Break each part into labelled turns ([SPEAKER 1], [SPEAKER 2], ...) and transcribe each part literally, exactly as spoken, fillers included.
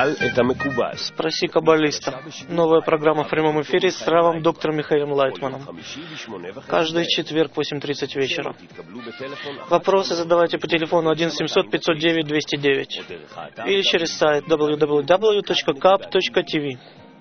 [SPEAKER 1] Спроси каббалиста. Новая программа в прямом эфире с равом доктором Михаилом Лайтманом. Каждый четверг в восемь тридцать вечера. Вопросы задавайте по телефону один семьсот пятьсот девять двести девять или через сайт дабл ю дабл ю дабл ю точка кап точка ти ви.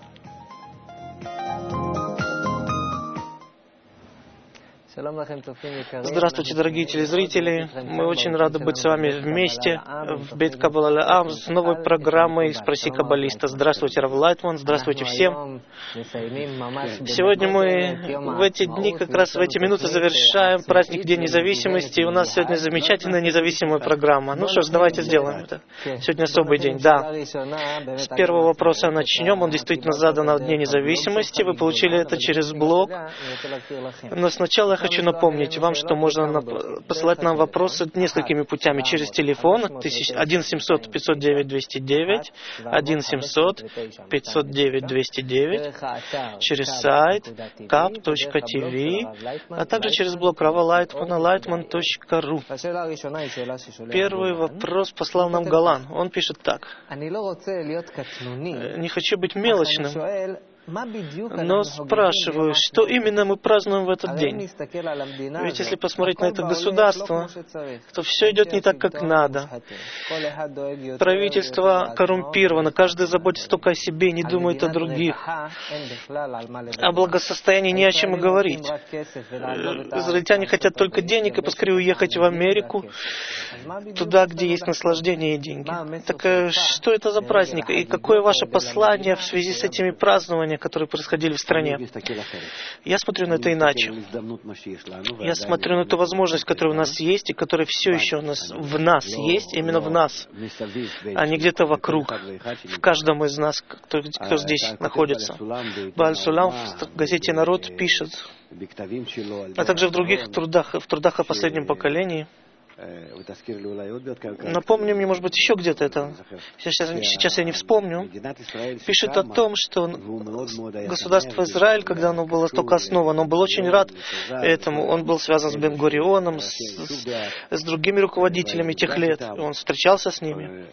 [SPEAKER 1] Здравствуйте, дорогие телезрители. Мы очень рады быть с вами вместе в Бейт Каббала Ле'ам с новой программой «Спроси каббалиста». Здравствуйте, Рав Лайтман. Здравствуйте всем. Сегодня мы в эти дни, как раз в эти минуты завершаем праздник День независимости. И у нас сегодня замечательная независимая программа. Ну что ж, давайте сделаем это. Сегодня особый день. Да. С первого вопроса начнем. Он действительно задан на Дне независимости. Вы получили это через блог. Но сначала я хочу напомнить вам, что можно посылать нам вопросы несколькими путями. Через телефон один семьсот пятьсот девять двести девять, один семьсот пятьсот девять двести девять, через сайт кап точка ти ви, а также через блог Рава Лайтмана лайтман точка ру. Первый вопрос послал нам Галан. Он пишет так. Не хочу быть мелочным, но спрашиваю, что именно мы празднуем в этот день? Ведь если посмотреть на это государство, то все идет не так, как надо. Правительство коррумпировано, каждый заботится только о себе, не думает о других. О благосостоянии не о чем и говорить. Израильтяне хотят только денег и поскорее уехать в Америку, туда, где есть наслаждение и деньги. Так что это за праздник? И какое ваше послание в связи с этими празднованиями, которые происходили в стране? Я смотрю на это иначе. Я смотрю на ту возможность, которая у нас есть, и которая все еще у нас, в нас есть, именно в нас, а не где-то вокруг, в каждом из нас, кто, кто здесь находится. Бааль Сулам в газете «Народ» пишет, а также в других трудах, в трудах о последнем поколении. Напомни мне, может быть, еще где-то это. Сейчас, сейчас я не вспомню. Пишет о том, что государство Израиль, когда оно было только основано, он был очень рад этому. Он был связан с Бен-Гурионом, с, с, с другими руководителями тех лет. Он встречался с ними.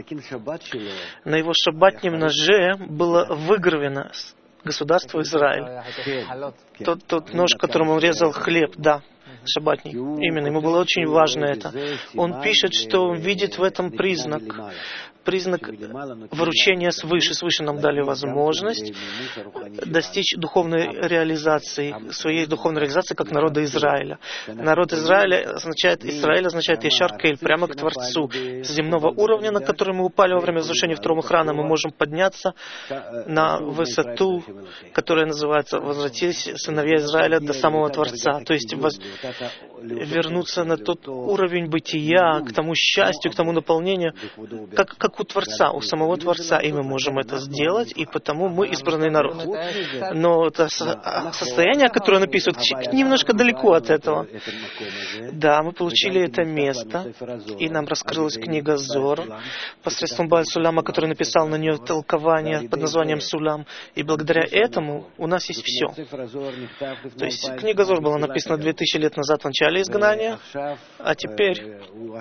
[SPEAKER 1] На его шаббатнем ноже было выгравировано государство Израиль. Тот, тот нож, которым он резал хлеб, да. Шаббатник. Именно, ему было очень важно это. Он пишет, что он видит в этом признак, признак вручения свыше. Свыше нам дали возможность достичь духовной реализации, своей духовной реализации как народа Израиля. Народ Израиля означает, Израиль означает Яшар Кейль, прямо к Творцу. С земного уровня, на который мы упали во время разрушения второго храма, мы можем подняться на высоту, которая называется «Возвратились сыновья Израиля до самого Творца». То есть воз... вернуться на тот уровень бытия, к тому счастью, к тому наполнению, как, как у Творца, у самого Творца, и мы можем это сделать, и потому мы избранный народ. Но это состояние, которое написывают, немножко далеко от этого. Да, мы получили это место, и нам раскрылась книга Зор посредством Бааль Суляма, который написал на нее толкование под названием Сулам, и благодаря этому у нас есть все. То есть книга Зор была написана две тысячи лет назад в начале изгнания, а теперь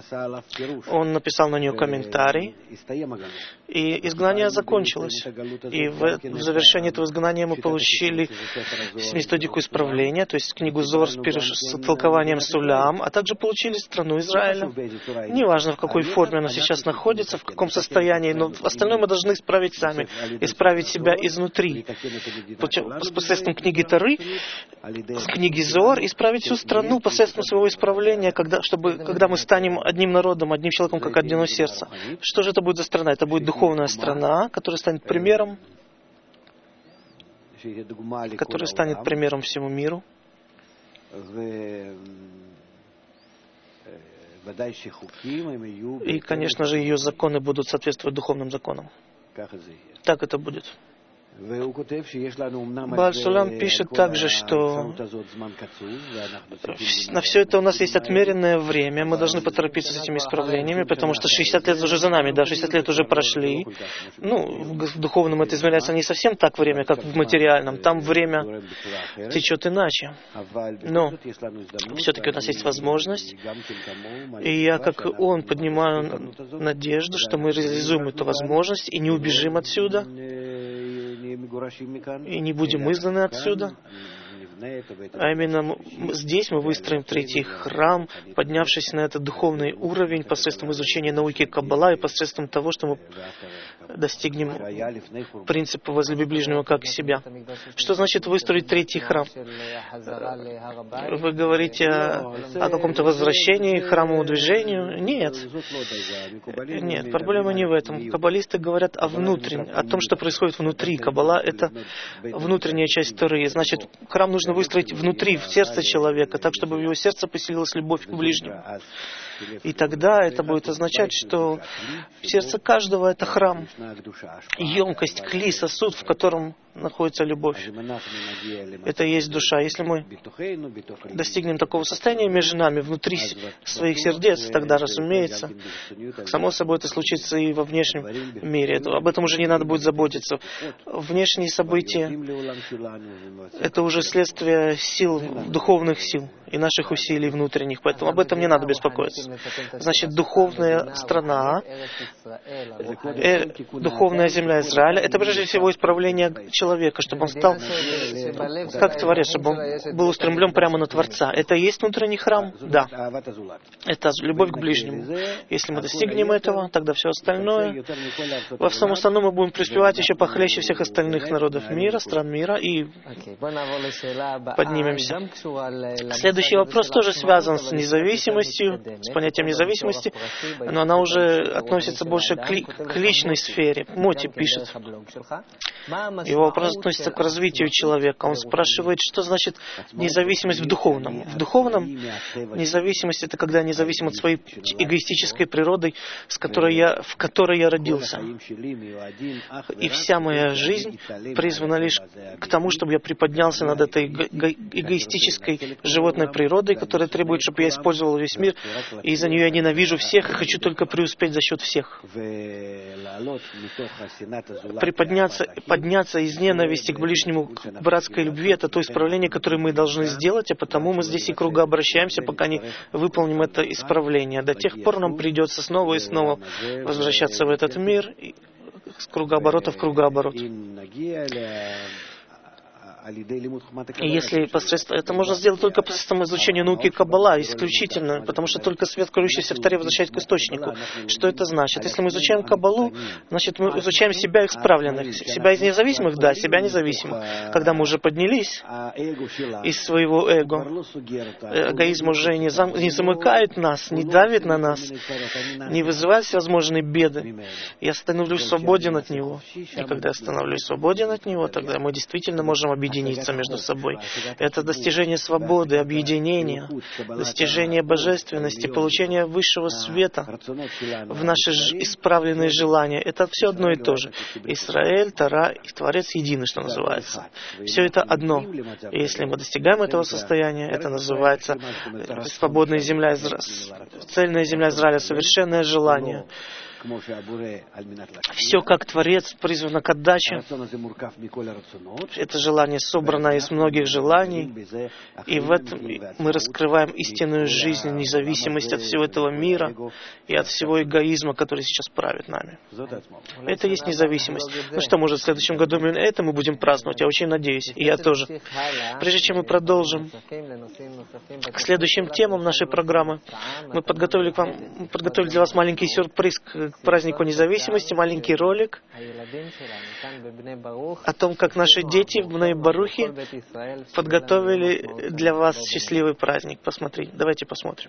[SPEAKER 1] он написал на нее комментарий, и изгнание закончилось. И в, в завершении этого изгнания мы получили методику исправления, то есть книгу Зор с, с толкованием Сулям, а также получили страну Израиля. Неважно, в какой форме она сейчас находится, в каком состоянии, но остальное мы должны исправить сами, исправить себя изнутри. Посредством книги Торы, с книги Зор, исправить всю страну посредством своего исправления, когда, чтобы, когда мы станем одним народом, одним человеком, как одно сердце. Что же это будет за страна? Это будет духовная страна, которая станет примером, которая станет примером всему миру. И, конечно же, ее законы будут соответствовать духовным законам. Так это будет. Бааль Сулам пишет также, что на все это у нас есть отмеренное время, мы должны поторопиться с этими исправлениями, потому что шестьдесят лет уже за нами, да, шестьдесят лет уже прошли. Ну, в духовном это измеряется не совсем так время, как в материальном, там время течет иначе. Но все-таки у нас есть возможность, и я, как он, поднимаю надежду, что мы реализуем эту возможность и не убежим отсюда, и не будем изгнаны отсюда. А именно здесь мы выстроим третий храм, поднявшись на этот духовный уровень посредством изучения науки Каббала и посредством того, что мы достигнем принципа «возлюби ближнего как себя». Что значит выстроить третий храм? Вы говорите о, о каком-то возвращении к храмовому движению? Нет. Нет, проблема не в этом. Каббалисты говорят о внутреннем, о том, что происходит внутри. Каббала — это внутренняя часть Торы. Значит, храм нужно выстроить внутри, в сердце человека, так, чтобы в его сердце поселилась любовь к ближнему. И тогда это будет означать, что в сердце каждого это храм, емкость, кли, сосуд, в котором находится любовь. Это и есть душа. Если мы достигнем такого состояния между нами, внутри своих сердец, тогда, разумеется, само собой это случится и во внешнем мире. Это, об этом уже не надо будет заботиться. Внешние события — это уже следствие сил, духовных сил и наших усилий внутренних, поэтому об этом не надо беспокоиться. Значит, духовная страна, э, духовная земля Израиля — это прежде всего исправление человека, чтобы он стал как Творец, чтобы он был устремлен прямо на Творца. Это и есть внутренний храм? Да. Это любовь к ближнему. Если мы достигнем этого, тогда все остальное, во всем остальном мы будем преуспевать еще похлеще всех остальных народов мира, стран мира, и поднимемся. Следующий вопрос тоже связан с независимостью, с понятием независимости, но она уже относится больше к, ли, к личной сфере. Моти пишет. Его вопрос относится к развитию человека. Он спрашивает, что значит независимость в духовном. В духовном независимость — это когда я независим от своей эгоистической природы, с которой я, в которой я родился. И вся моя жизнь призвана лишь к тому, чтобы я приподнялся над этой эгоистической животной природой, которая требует, чтобы я использовал весь мир, и из-за нее я ненавижу всех и хочу только преуспеть за счет всех. Приподняться, подняться из ненависти к ближнему, к братской любви — это то исправление, которое мы должны сделать, а потому мы здесь и кругообращаемся, пока не выполним это исправление. До тех пор нам придется снова и снова возвращаться в этот мир, с кругооборота в кругооборот. И если посредством... Это можно сделать только посредством изучения науки Каббала, исключительно, потому что только свет, кроющийся в Торе, возвращает к источнику. Что это значит? Если мы изучаем Каббалу, значит, мы изучаем себя исправленных. Себя из независимых? Да, себя независимых. Когда мы уже поднялись из своего эго, эгоизм уже не, зам... не замыкает нас, не давит на нас, не вызывает всевозможные беды. Я становлюсь свободен от него. И когда я становлюсь свободен от него, тогда мы действительно можем объединиться между собой. Это достижение свободы, объединения, достижение божественности, получение высшего света в наши исправленные желания. Это все одно и то же. Израиль, Тора и Творец едины, что называется. Все это одно. И если мы достигаем этого состояния, это называется свободная земля Израиля, цельная земля Израиля, совершенное желание. Все, как Творец, призвано к отдаче. Это желание собрано из многих желаний. И в этом мы раскрываем истинную жизнь, независимость от всего этого мира и от всего эгоизма, который сейчас правит нами. Это и есть независимость. Ну что, может, в следующем году именно это мы будем праздновать? Я очень надеюсь. И я тоже. Прежде чем мы продолжим к следующим темам нашей программы, мы подготовили, к вам, мы подготовили для вас маленький сюрприз к к празднику независимости, маленький ролик о том, как наши дети в Бней-Барухе подготовили для вас счастливый праздник. Посмотри, давайте посмотрим.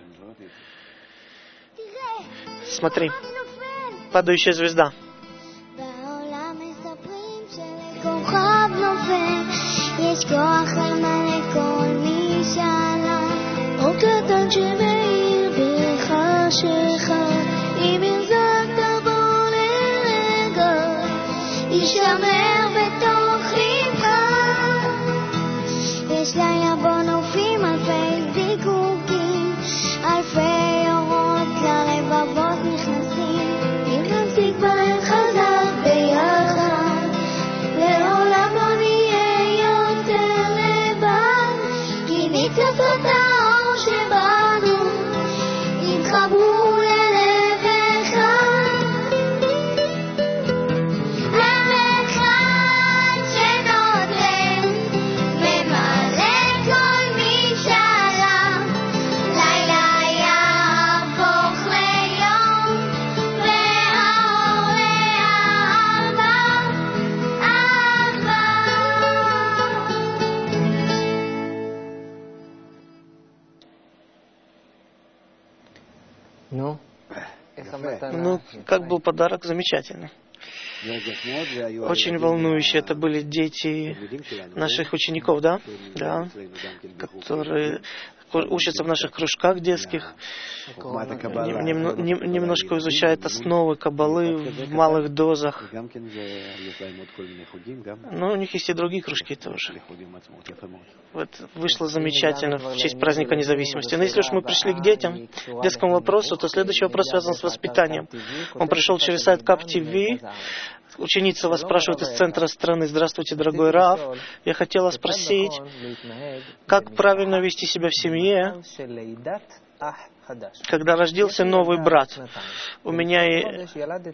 [SPEAKER 1] Смотри, падающая звезда.
[SPEAKER 2] יישמר בתוך
[SPEAKER 1] Ну, как был подарок, замечательный. Очень волнующие это были дети наших учеников, да? Да, которые учатся в наших кружках детских, нем, нем, немножко изучают основы каббалы в малых дозах. Но у них есть и другие кружки тоже. Вот вышло замечательно в честь праздника независимости. Но если уж мы пришли к детям, к детскому вопросу, то следующий вопрос связан с воспитанием. Он пришел через сайт кап ти ви. Ученица вас спрашивает из центра страны: «Здравствуйте, дорогой Рав. Я хотела спросить, как правильно вести себя в семье, когда родился новый брат? У меня и...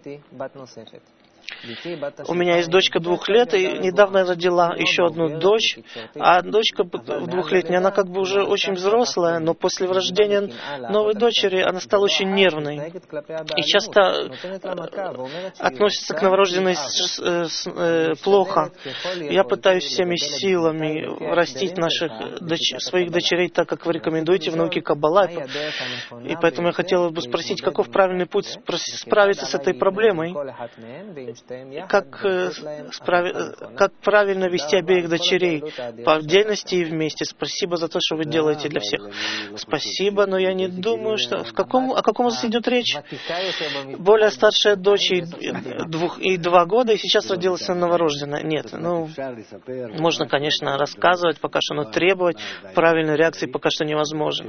[SPEAKER 1] У меня есть дочка двух лет, и недавно родила еще одну дочь, а дочка двухлетняя, она как бы уже очень взрослая, но после рождения новой дочери она стала очень нервной и часто относится к новорожденной с, с, э, плохо. Я пытаюсь всеми силами растить наших доч... своих дочерей так, как вы рекомендуете в науке Каббала, и поэтому я хотела бы спросить, каков правильный путь справиться с этой проблемой? Как, э, справи... как правильно вести обеих дочерей по отдельности и вместе. Спасибо за то, что вы делаете для всех. Спасибо, но я не думаю, что... В каком... О каком здесь идет речь? Более старшая дочь и, двух... и два года, и сейчас родилась новорожденная. Нет, ну, можно, конечно, рассказывать пока что, но требовать правильной реакции пока что невозможно.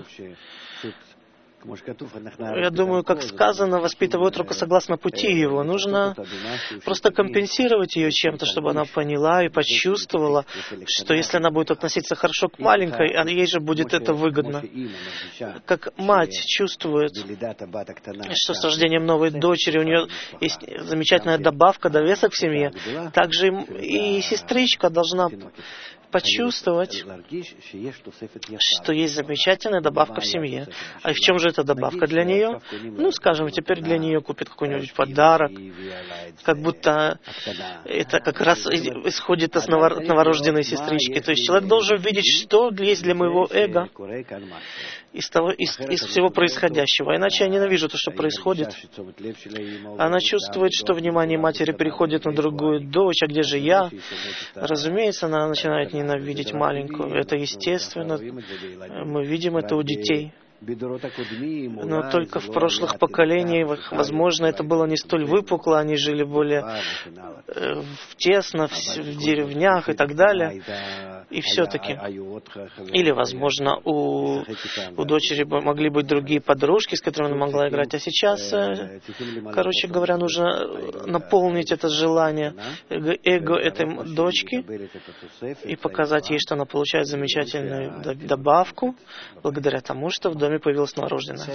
[SPEAKER 1] Я думаю, как сказано, воспитывают только согласно пути его. Нужно просто компенсировать ее чем-то, чтобы она поняла и почувствовала, что если она будет относиться хорошо к маленькой, ей же будет это выгодно. Как мать чувствует, что с рождением новой дочери у нее есть замечательная добавка, довесок в семье, также и сестричка должна почувствовать, что есть замечательная добавка в семье. А в чем же эта добавка для нее? Ну, скажем, теперь для нее купит какой-нибудь подарок, как будто это как раз исходит от новорожденной сестрички. То есть человек должен видеть, что есть для моего эго из, того, из, из всего происходящего. Иначе я ненавижу то, что происходит. Она чувствует, что внимание матери переходит на другую дочь, а где же я? Разумеется, она начинает ненавидеть маленькую. Это естественно. Мы видим это у детей. Но только в прошлых поколениях, возможно, это было не столь выпукло, они жили более э, тесно, в, в деревнях и так далее. И все-таки, или, возможно, у, у дочери могли быть другие подружки, с которыми она могла играть. А сейчас, э, короче говоря, нужно наполнить это желание эго, эго этой дочки и показать ей, что она получает замечательную добавку, благодаря тому, что в доме появилась новорожденная.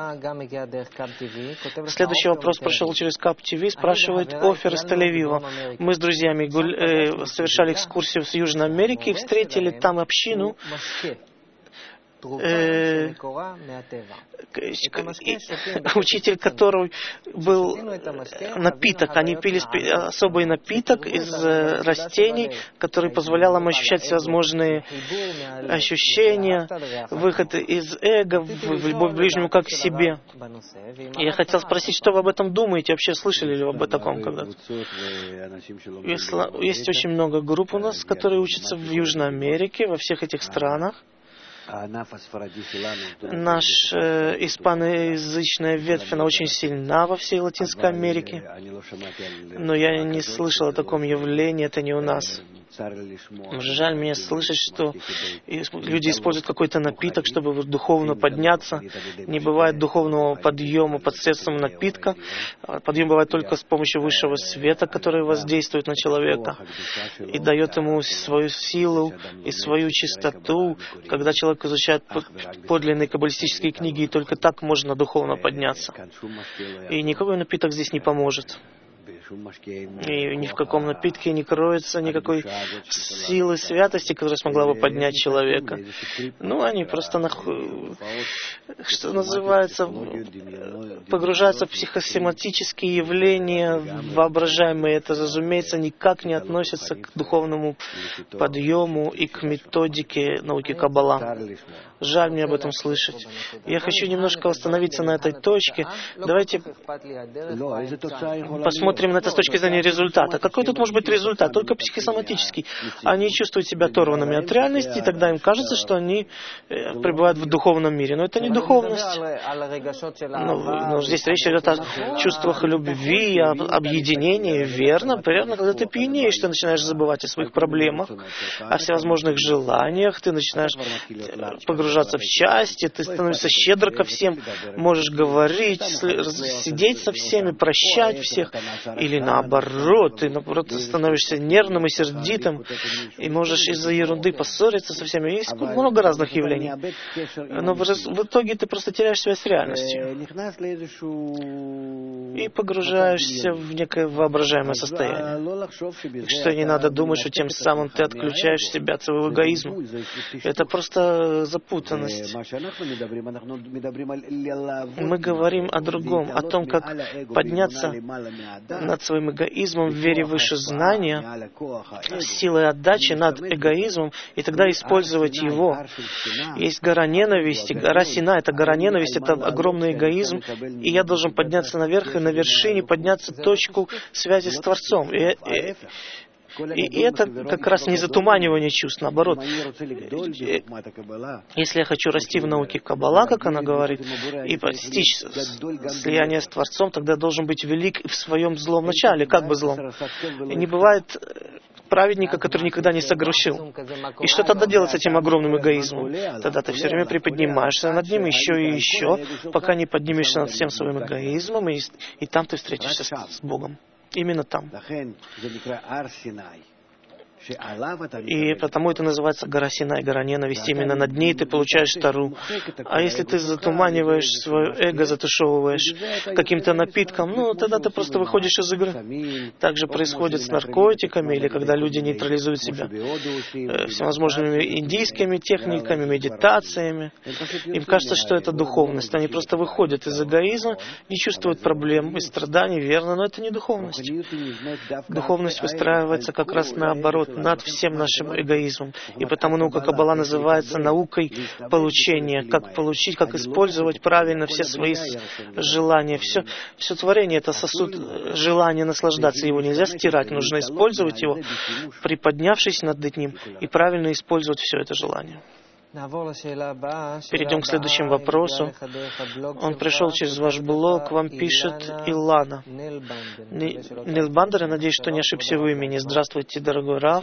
[SPEAKER 1] Следующий вопрос прошел через кап ти ви, спрашивает Офер из Тель-Авива. Мы с друзьями гуль... э, совершали экскурсию в Южной Америке и встретили там общину, Э, учитель, который был напиток, они пили особый напиток из растений, который позволял им ощущать всевозможные ощущения, выход из эго в любовь к ближнему как к себе. И я хотел спросить, что вы об этом думаете, вообще слышали ли вы об таком когда-то? Есть очень много групп у нас, которые учатся в Южной Америке, во всех этих странах. Наша э, испаноязычная ветвь, она очень сильна во всей Латинской Америке, но я не слышал о таком явлении, это не у нас. Жаль мне слышать, что люди используют какой-то напиток, чтобы духовно подняться. Не бывает духовного подъема посредством напитка. Подъем бывает только с помощью высшего света, который воздействует на человека и дает ему свою силу и свою чистоту. Когда человек изучает подлинные каббалистические книги, и только так можно духовно подняться. И никакой напиток здесь не поможет. И ни в каком напитке не кроется никакой силы святости, которая смогла бы поднять человека. Ну, они просто, нах... что называется, погружаются в психосоматические явления, воображаемые. Это, разумеется, никак не относится к духовному подъему и к методике науки Каббала. Жаль мне об этом слышать. Я хочу немножко остановиться на этой точке. Давайте посмотрим на это с точки зрения результата. Какой тут может быть результат? Только психосоматический. Они чувствуют себя оторванными от реальности, и тогда им кажется, что они пребывают в духовном мире. Но это не духовность. Но, но здесь речь идет о чувствах любви, об объединении. Верно, верно, когда ты пьянеешь, ты начинаешь забывать о своих проблемах, о всевозможных желаниях, ты начинаешь погружаться в счастье, ты становишься щедр ко всем, можешь говорить, сидеть со всеми, прощать всех, или наоборот, ты наоборот становишься нервным и сердитым, и можешь из-за ерунды поссориться со всеми. Есть много разных явлений. Но в, в итоге ты просто теряешь связь с реальностью и погружаешься в некое воображаемое состояние. Что не надо думать, что тем самым ты отключаешь себя от своего эгоизма. Это просто запутанность. Мы говорим о другом, о том, как подняться над своим эгоизмом в вере выше знания, силой отдачи над эгоизмом, и тогда использовать его. Есть гора ненависти, гора Синай, это гора ненависти, это огромный эгоизм, и я должен подняться наверх и на вершине подняться в точку связи с Творцом. И, и, И это как раз не затуманивание чувств, наоборот. Если я хочу расти в науке Каббала, как она говорит, и постичь слияние с Творцом, тогда я должен быть велик в своем злом начале, как бы злом. И не бывает праведника, который никогда не согрешил. И что тогда делать с этим огромным эгоизмом? Тогда ты все время приподнимаешься над ним еще и еще, пока не поднимешься над всем своим эгоизмом, и, и там ты встретишься с, с Богом. Именно там. И потому это называется гора Синай, гора ненависти. Именно над ней ты получаешь Тору. А если ты затуманиваешь свое эго, затушевываешь каким-то напитком, ну, тогда ты просто выходишь из игры. Так же происходит с наркотиками, или когда люди нейтрализуют себя э, всевозможными индийскими техниками, медитациями. Им кажется, что это духовность. Они просто выходят из эгоизма, не чувствуют проблем и страданий, верно, но это не духовность. Духовность выстраивается как раз наоборот, над всем нашим эгоизмом. И потому наука Каббала называется наукой получения. Как получить, как использовать правильно все свои желания. Все, все творение — это сосуд желания наслаждаться. Его нельзя стирать, нужно использовать его, приподнявшись над ним, и правильно использовать все это желание. Перейдем к следующему вопросу. Он пришел через ваш блог, вам пишет Илана. Нилбандер, я надеюсь, что не ошибся в имени. Здравствуйте, дорогой Рав.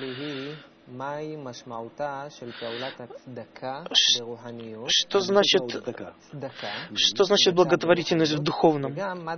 [SPEAKER 1] Что значит, что значит благотворительность в духовном?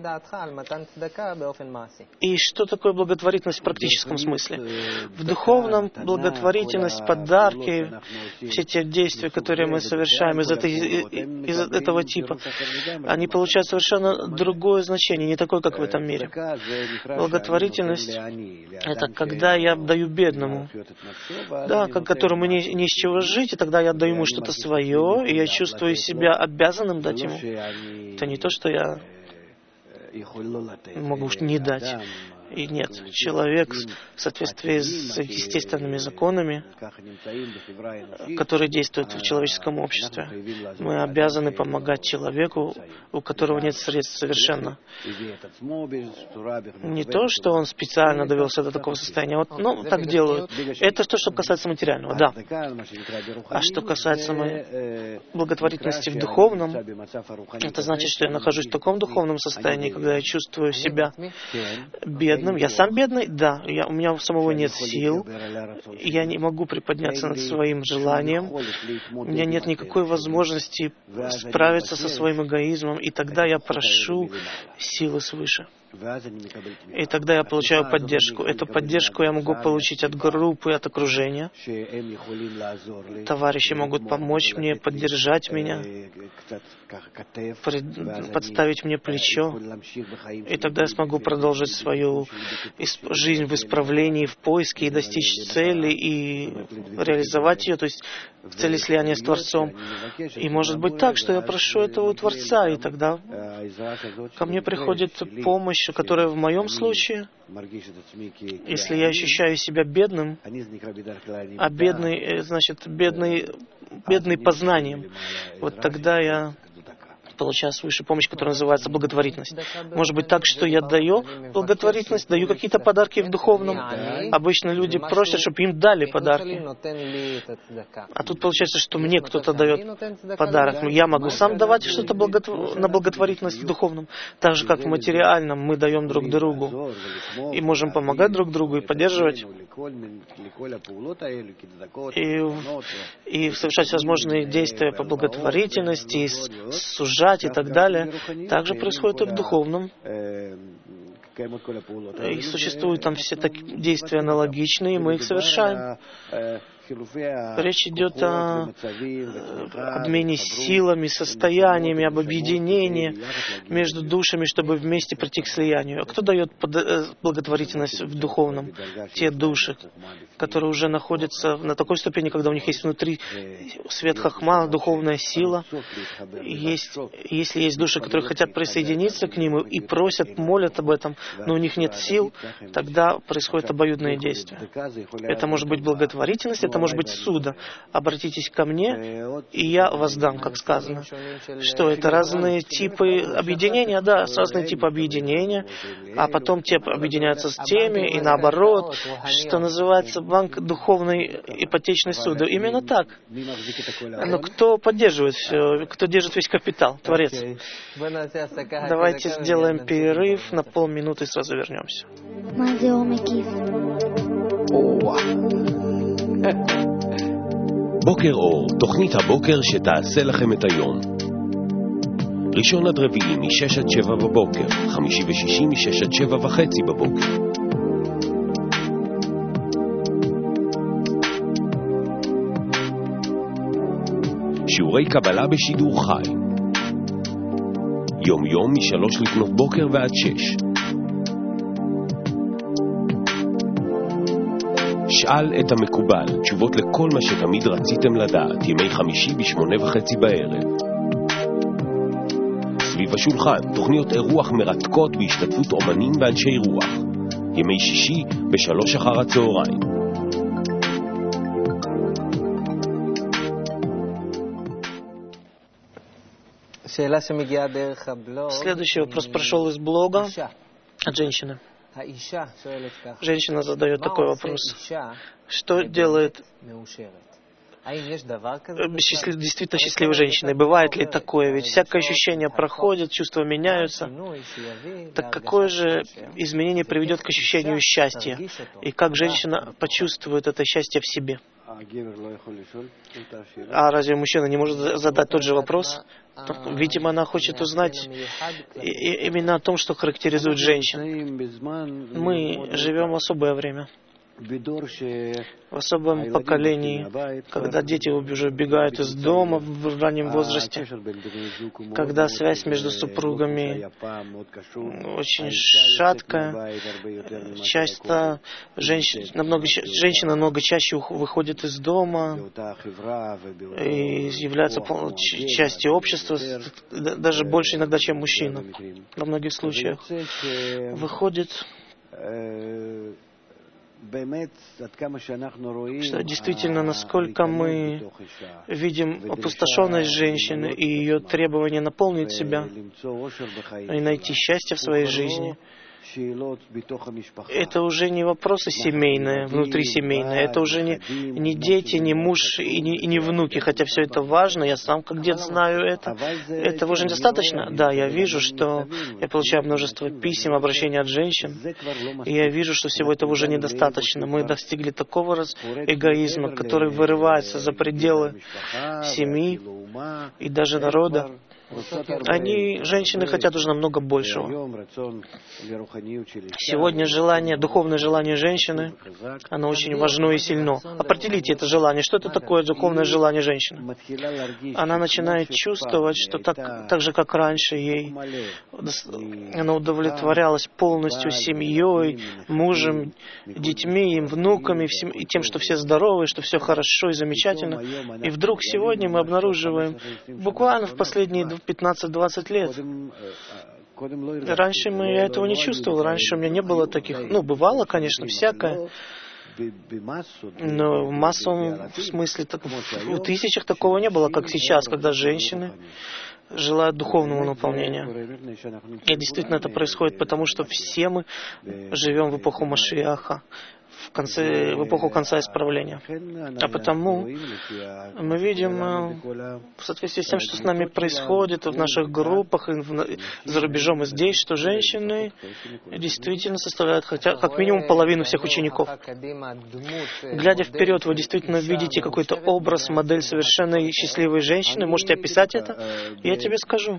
[SPEAKER 1] И что такое благотворительность в практическом смысле? В духовном благотворительность, подарки, все те действия, которые мы совершаем из, этой, из этого типа, они получают совершенно другое значение, не такое, как в этом мире. Благотворительность — это когда я отдаю бедному, да, как которому не, не из чего жить, и тогда я отдаю ему что-то свое, и я чувствую себя обязанным дать ему. Это не то, что я могу не дать. И нет, человек в соответствии с естественными законами, которые действуют в человеческом обществе, мы обязаны помогать человеку, у которого нет средств совершенно. Не то, что он специально довелся до такого состояния, вот, ну, так делают. Это то, что касается материального, да. А что касается моей благотворительности в духовном, это значит, что я нахожусь в таком духовном состоянии, когда я чувствую себя бедным. Я сам бедный, да, я, у меня у самого нет сил, я не могу приподняться над своим желанием, у меня нет никакой возможности справиться со своим эгоизмом, и тогда я прошу силы свыше. И тогда я получаю поддержку. Эту поддержку я могу получить от группы, от окружения. Товарищи могут помочь мне, поддержать меня, подставить мне плечо. И тогда я смогу продолжить свою жизнь в исправлении, в поиске и достичь цели, и реализовать ее, то есть в цели слияния с Творцом. И может быть так, что я прошу этого у Творца, и тогда ко мне приходит помощь, которая в моем случае, если я ощущаю себя бедным, а бедный, значит, бедный бедный познанием. Вот тогда я получаю свыше помощь, которая называется благотворительность. Может быть так, что я даю благотворительность, даю какие-то подарки в духовном. Обычно люди просят, чтобы им дали подарки. А тут получается, что мне кто-то дает подарок. Я могу сам давать что-то благотв... на благотворительность в духовном. Так же, как в материальном, мы даем друг другу. И можем помогать друг другу и поддерживать. И, и совершать всевозможные действия по благотворительности, и сужать и так далее. Также происходит и в духовном. И существуют там все такие действия аналогичные, и мы их совершаем. Речь идет о обмене силами, состояниями, об объединении между душами, чтобы вместе прийти к слиянию. А кто дает благотворительность в духовном? Те души, которые уже находятся на такой ступени, когда у них есть внутри свет хахма, духовная сила. Есть, если есть души, которые хотят присоединиться к ним и просят, молят об этом, но у них нет сил, тогда происходит обоюдное действие. Это может быть благотворительность, это может быть суда. Обратитесь ко мне, и я воздам, как сказано. Что это? Разные типы объединения? Да, разные типы объединения. А потом те объединяются с теми, и наоборот, что называется банк духовной ипотечной суды. Именно так. Но кто поддерживает все? Кто держит весь капитал? Творец. Давайте сделаем перерыв на полминуты и сразу вернемся.
[SPEAKER 2] בוקר אור, תוכנית הבוקר שתעשה לכם את היום. ראשון עד רביעי מ-שש עד שבע בבוקר, חמישי ושישי מ-שש עד שבע וחצי בבוקר. שיעורי קבלה בשידור חי. יום יום מ-שלוש לפנות בוקר ועד שש. שאל את המקובל, תשובות לכל מה שתמיד רציתם לדעת, ימי חמישי בשמונה וחצי בערב. סביב השולחן, תוכניות אירוח מרתקות בהשתתפות אומנים ואנשי רוח, ימי שישי בשלוש אחר הצהריים.
[SPEAKER 1] Следующий вопрос прошел из блога от женщины. Женщина задает такой вопрос. Что делает счастлив, действительно счастливой женщиной? Бывает ли такое? Ведь всякое ощущение проходит, чувства меняются. Так какое же изменение приведет к ощущению счастья? И как женщина почувствует это счастье в себе? А разве мужчина не может задать тот же вопрос? Видимо, она хочет узнать именно о том, что характеризует женщин. Мы живем в особое время, в особом поколении, когда дети уже убегают из дома в раннем возрасте, когда связь между супругами очень шаткая. Часто женщина намного, женщина намного чаще выходит из дома и является частью общества, даже больше иногда, чем мужчина. Во многих случаях выходит, что действительно, насколько мы видим опустошенность женщины и ее требование наполнить себя и найти счастье в своей жизни. Это уже не вопросы семейные, внутрисемейные. Это уже не, не дети, не муж и не, и не внуки. Хотя все это важно, я сам как дед знаю это. Этого уже недостаточно? Да, я вижу, что я получаю множество писем, обращений от женщин. И я вижу, что всего этого уже недостаточно. Мы достигли такого раз эгоизма, который вырывается за пределы семьи и даже народа. Они, женщины, хотят уже намного большего. Сегодня желание, духовное желание женщины, оно очень важно и сильно. Определите это желание. Что это такое духовное желание женщины? Она начинает чувствовать, что так, так же, как раньше, ей она удовлетворялась полностью семьей, мужем, детьми, внуками, всем, и тем, что все здоровы, что все хорошо и замечательно. И вдруг сегодня мы обнаруживаем, буквально в последние пятнадцать-двадцать лет, раньше мы, я этого не чувствовал, раньше у меня не было таких, ну, бывало, конечно, всякое, Но в массовом смысле, в тысячах такого не было, как сейчас, когда женщины желают духовного наполнения. И действительно это происходит потому, что все мы живем в эпоху Машиаха, в, конце, в эпоху конца исправления. А потому мы видим, в соответствии с тем, что с нами происходит в наших группах, и в, за рубежом и здесь, что женщины действительно составляют хотя, как минимум половину всех учеников. Глядя вперед, вы действительно видите какой-то образ, модель совершенно счастливой женщины. Можете описать это? Я тебе скажу.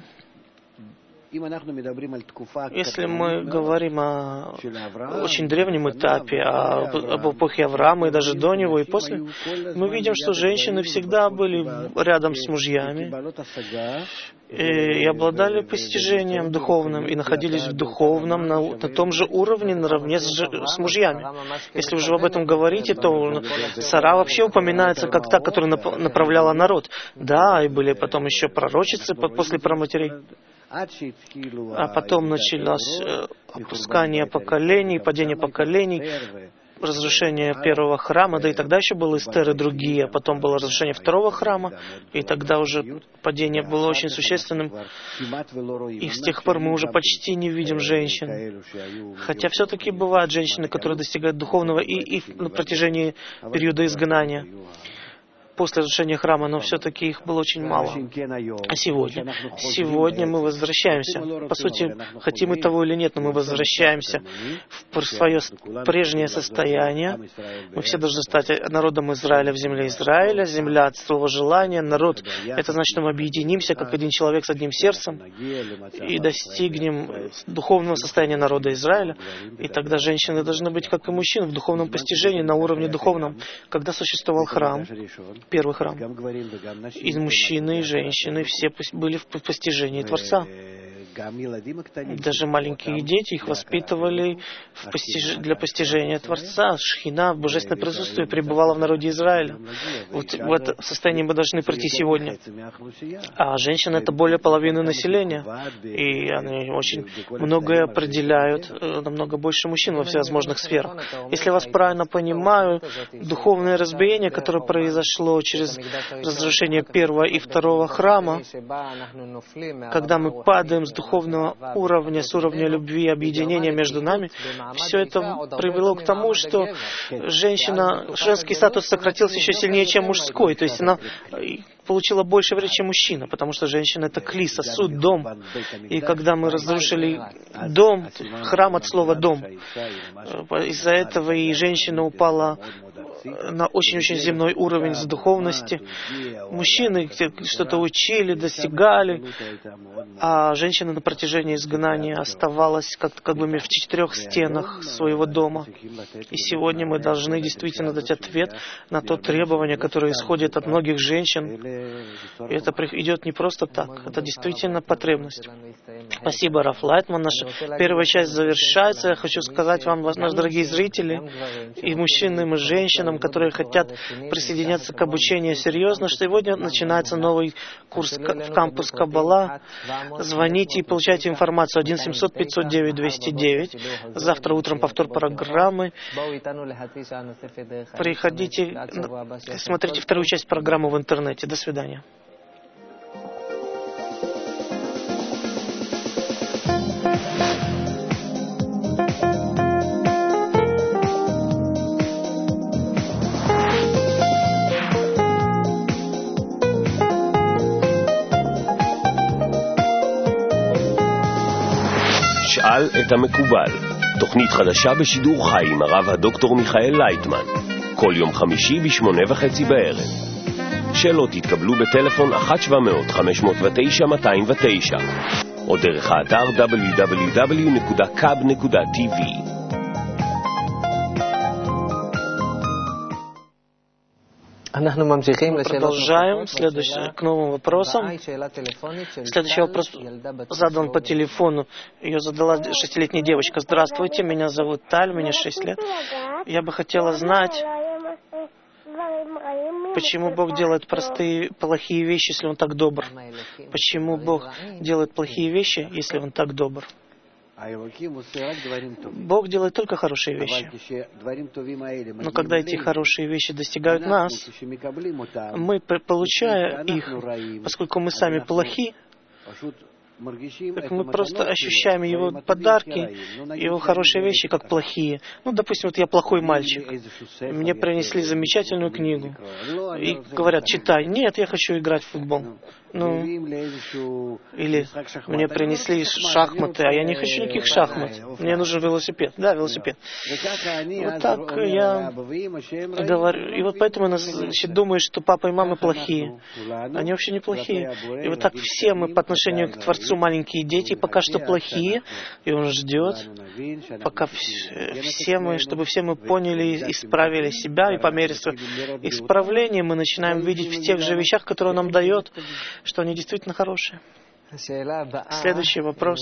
[SPEAKER 1] Если мы говорим о очень древнем этапе, о, об эпохе Авраама и даже до него и после, мы видим, что женщины всегда были рядом с мужьями и обладали постижением духовным, и находились в духовном, на, на том же уровне, наравне с, с мужьями. Если уже об этом говорите, то Сара вообще упоминается как та, которая направляла народ. Да, и были потом еще пророчицы после праматерей. А потом началось опускание поколений, падение поколений, разрушение первого храма, да и тогда еще был Эстер и другие, а потом было разрушение второго храма, и тогда уже падение было очень существенным. И с тех пор мы уже почти не видим женщин. Хотя все-таки бывают женщины, которые достигают духовного и, и на протяжении периода изгнания. После разрушения храма, но все-таки их было очень мало. А сегодня? Сегодня мы возвращаемся. По сути, хотим мы того или нет, но мы возвращаемся в свое прежнее состояние. Мы все должны стать народом Израиля в земле Израиля. Земля от слова желания. Народ — это значит, что мы объединимся как один человек с одним сердцем и достигнем духовного состояния народа Израиля. И тогда женщины должны быть, как и мужчины, в духовном постижении, на уровне духовном. Когда существовал храм, первый храм, и мужчины, и женщины все были в постижении Творца. Даже маленькие дети, их воспитывали в постиж... для постижения Творца. Шхина в божественном присутствии пребывала в народе Израиля. Вот в это состояние мы должны прийти сегодня. А женщины — это более половины населения. И они очень многое определяют, намного больше мужчин во всевозможных сферах. Если я вас правильно понимаю, духовное разбиение, которое произошло через разрушение первого и второго храма, когда мы падаем с духовного уровня, с уровня любви и объединения между нами, все это привело к тому, что женщина, женский статус сократился еще сильнее, чем мужской. То есть она получила больше времени, чем мужчина, потому что женщина — это кли, сосуд, дом. И когда мы разрушили дом, храм от слова «дом», из-за этого и женщина упала на очень-очень земной уровень с духовности. Мужчины что-то учили, достигали, а женщина на протяжении изгнания оставалась как, как бы в четырех стенах своего дома. И сегодня мы должны действительно дать ответ на то требование, которое исходит от многих женщин. И это идет не просто так, это действительно потребность. Спасибо, Раф Лайтман. Наша первая часть завершается. Я хочу сказать вам, наши дорогие зрители, и мужчинам, и женщинам, которые хотят присоединяться к обучению серьезно, что сегодня начинается новый курс в кампус Каббала. Звоните и получайте информацию один семьсот пятьсот девять двести девять. Завтра утром повтор программы. Приходите, смотрите вторую часть программы в интернете. До свидания.
[SPEAKER 2] שאל את המקובל, תוכנית חדשה בשידור חי עם הרב הדוקטור מיכאל לייטמן, כל יום חמישי בשמונה וחצי בערב. שאלות יתקבלו בטלפון אחת שבע מאות חמש מאות ותשע מאתיים ותשע, או דרך האתר דאבליו דאבליו דאבליו נקודה קאב נקודה טי וי.
[SPEAKER 1] Мы продолжаем следующий, к новым вопросам. Следующий вопрос задан по телефону. Ее задала шестилетняя девочка. Здравствуйте, меня зовут Таль, мне шесть лет. Я бы хотела знать, почему Бог делает простые, плохие вещи, если Он так добр? Почему Бог делает плохие вещи, если Он так добр? Бог делает только хорошие вещи. Но когда эти хорошие вещи достигают нас, мы, получая их, поскольку мы сами плохи, так мы просто ощущаем его подарки, его хорошие вещи, как плохие. Ну, допустим, вот я плохой мальчик. Мне принесли замечательную книгу. И говорят, читай. Нет, я хочу играть в футбол. Ну, или мне принесли шахматы, а я не хочу никаких шахмат. Мне нужен велосипед. Да, велосипед. Вот так я говорю. И вот поэтому я значит, думаю, что папа и мама плохие. Они вообще не плохие. И вот так все мы по отношению к Творцу маленькие дети пока что плохие. И Он ждет, пока все мы, чтобы все мы поняли и исправили себя. И по мере исправления мы начинаем видеть в тех же вещах, которые Он нам дает, что они действительно хорошие. Следующий вопрос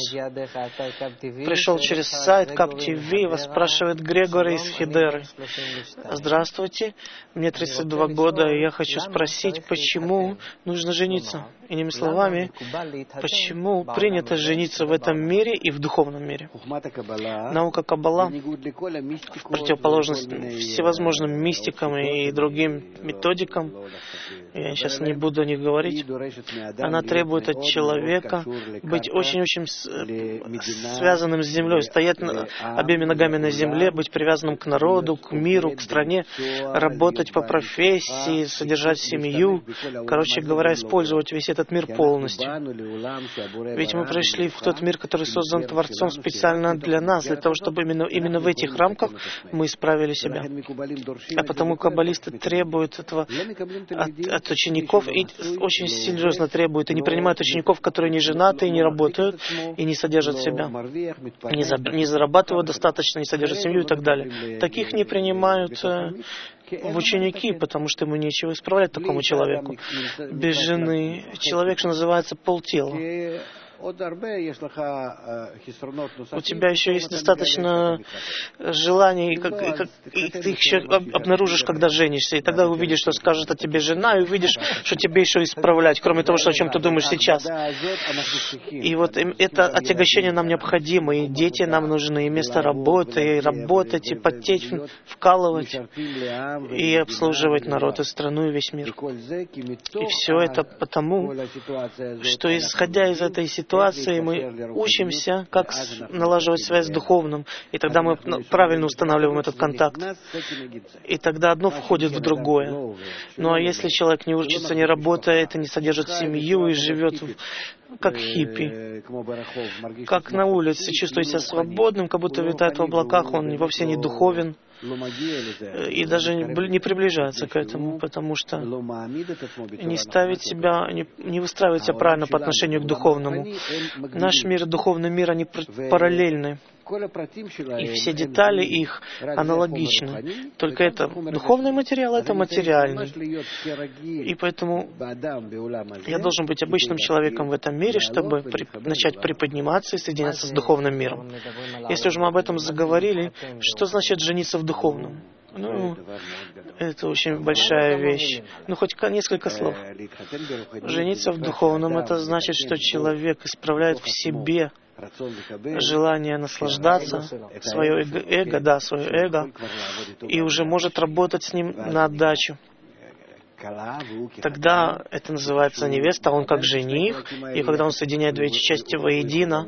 [SPEAKER 1] пришел через сайт Кап ти ви, вас спрашивает Грегори из Хедеры. Здравствуйте, мне тридцать два года, и я хочу спросить, почему нужно жениться? Иными словами, почему принято жениться в этом мире и в духовном мире? Наука Каббала, в противоположность всевозможным мистикам и другим методикам, я сейчас не буду о них говорить, она требует от человека быть очень-очень связанным с землей, стоять обеими ногами на земле, быть привязанным к народу, к миру, к стране, работать по профессии, содержать семью, короче говоря, использовать весь этот мир полностью. Ведь мы пришли в тот мир, который создан Творцом специально для нас, для того, чтобы именно, именно в этих рамках мы исправили себя. А потому каббалисты требуют этого от, от учеников и очень серьезно требуют, и не принимают учеников, которые не женаты, не работают и не содержат себя, не, за, не зарабатывают достаточно, не содержат семью и так далее. Таких не принимают э, в ученики, потому что ему нечего исправлять такому человеку. Без жены человек, что называется, полтела. У тебя еще есть достаточно желаний, и, как, и, как, и ты их еще обнаружишь, когда женишься. И тогда увидишь, что скажет о тебе жена, и увидишь, что тебе еще исправлять, кроме того, что, о чем ты думаешь сейчас. И вот это отягощение нам необходимо, и дети нам нужны, и место работы, и работать, и потеть, вкалывать, и обслуживать народ, и страну, и весь мир. И все это потому, что исходя из этой ситуации, ситуации мы учимся, как налаживать связь с духовным, и тогда мы правильно устанавливаем этот контакт. И тогда одно входит в другое. Ну а если человек не учится, не работает, и не содержит семью, и живет как хиппи, как на улице, чувствует себя свободным, как будто витает в облаках, он вовсе не духовен, и даже не приближается к этому, потому что не ставит себя, не, не выстраивает себя правильно по отношению к духовному. Наш мир и духовный мир, они параллельны. И все детали их аналогичны. Только это духовный материал, это материальный. И поэтому я должен быть обычным человеком в этом мире, чтобы при, начать приподниматься и соединяться с духовным миром. Если уже мы об этом заговорили, что значит жениться в духовном? Ну, это очень большая вещь. Ну, хоть несколько слов. Жениться в духовном, это значит, что человек исправляет в себе желание наслаждаться, свое эго, эго, да, свое эго, и уже может работать с ним на отдачу. Тогда это называется невеста, он как жених, и когда он соединяет две эти части воедино,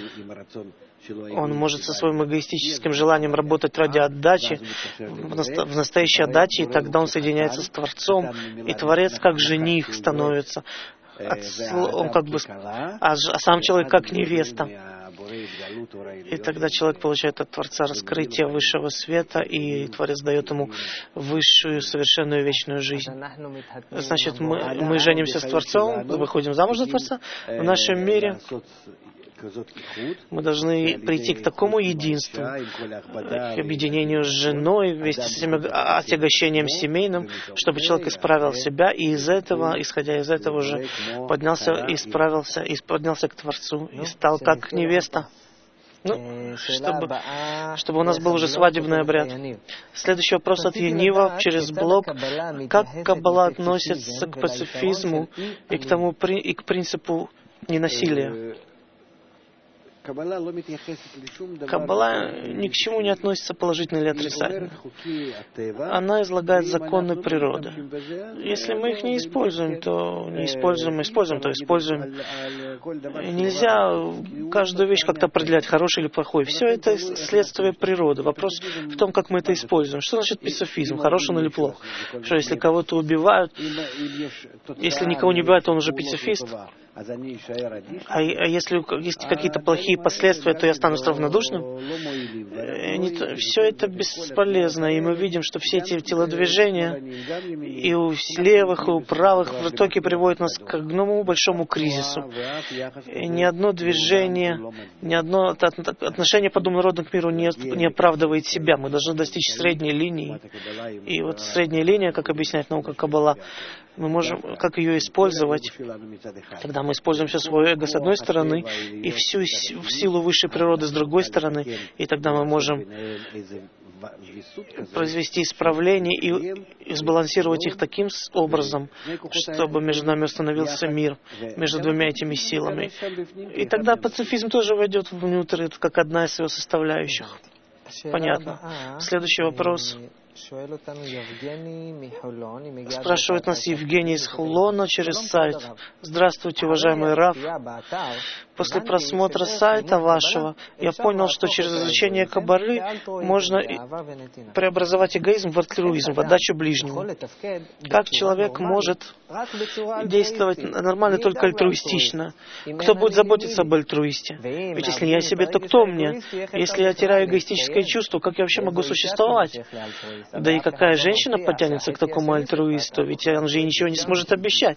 [SPEAKER 1] он может со своим эгоистическим желанием работать ради отдачи, в настоящей отдаче, и тогда он соединяется с Творцом, и Творец как жених становится. Он как бы, а, а сам человек как невеста. И тогда человек получает от Творца раскрытие высшего света, и Творец дает ему высшую, совершенную, вечную жизнь. Значит, мы, мы женимся с Творцом, выходим замуж за Творца. В нашем мире мы должны прийти к такому единству, к объединению с женой, вместе с этим отягощением семейным, чтобы человек исправил себя, и из этого, исходя из этого же, поднялся и исправился, и поднялся к Творцу, и стал как невеста. Ну, чтобы, чтобы у нас был уже свадебный обряд. Следующий вопрос от Янива через блог. Как Каббала относится к пацифизму и к тому, и к принципу ненасилия? Каббала ни к чему не относится положительно или отрицательно. Она излагает законы природы. Если мы их не используем, то не используем, мы используем, то используем. Нельзя каждую вещь как-то определять, хороший или плохой. Все это следствие природы. Вопрос в том, как мы это используем. Что значит пацифизм? Хорош он или плох? Что если кого-то убивают, если никого не убивают, то он уже пацифист? А, а если есть какие-то плохие последствия, то я стану равнодушным? Все это бесполезно, и мы видим, что все эти телодвижения и у левых, и у правых в итоге приводят нас к одному большому кризису. И ни одно движение, ни одно отношение подобного рода к миру не, не оправдывает себя. Мы должны достичь средней линии. И вот средняя линия, как объясняет наука Каббала, мы можем, как ее использовать, когда мы используем все свое эго с одной стороны и всю силу высшей природы с другой стороны, и тогда мы можем произвести исправление и, и сбалансировать их таким образом, чтобы между нами установился мир, между двумя этими силами. И тогда пацифизм тоже войдет внутрь, это как одна из его составляющих. Понятно. Следующий вопрос. Спрашивает нас Евгений из Хулона через сайт. Здравствуйте, уважаемый Рав. После просмотра сайта вашего я понял, что через изучение Каббалы можно преобразовать эгоизм в альтруизм, в отдачу ближнему. Как человек может действовать нормально, только альтруистично? Кто будет заботиться об альтруисте? Ведь если не я себе, то кто мне? Если я теряю эгоистическое чувство, как я вообще могу существовать? Да и какая женщина потянется к такому альтруисту? Ведь он же ей ничего не сможет обещать.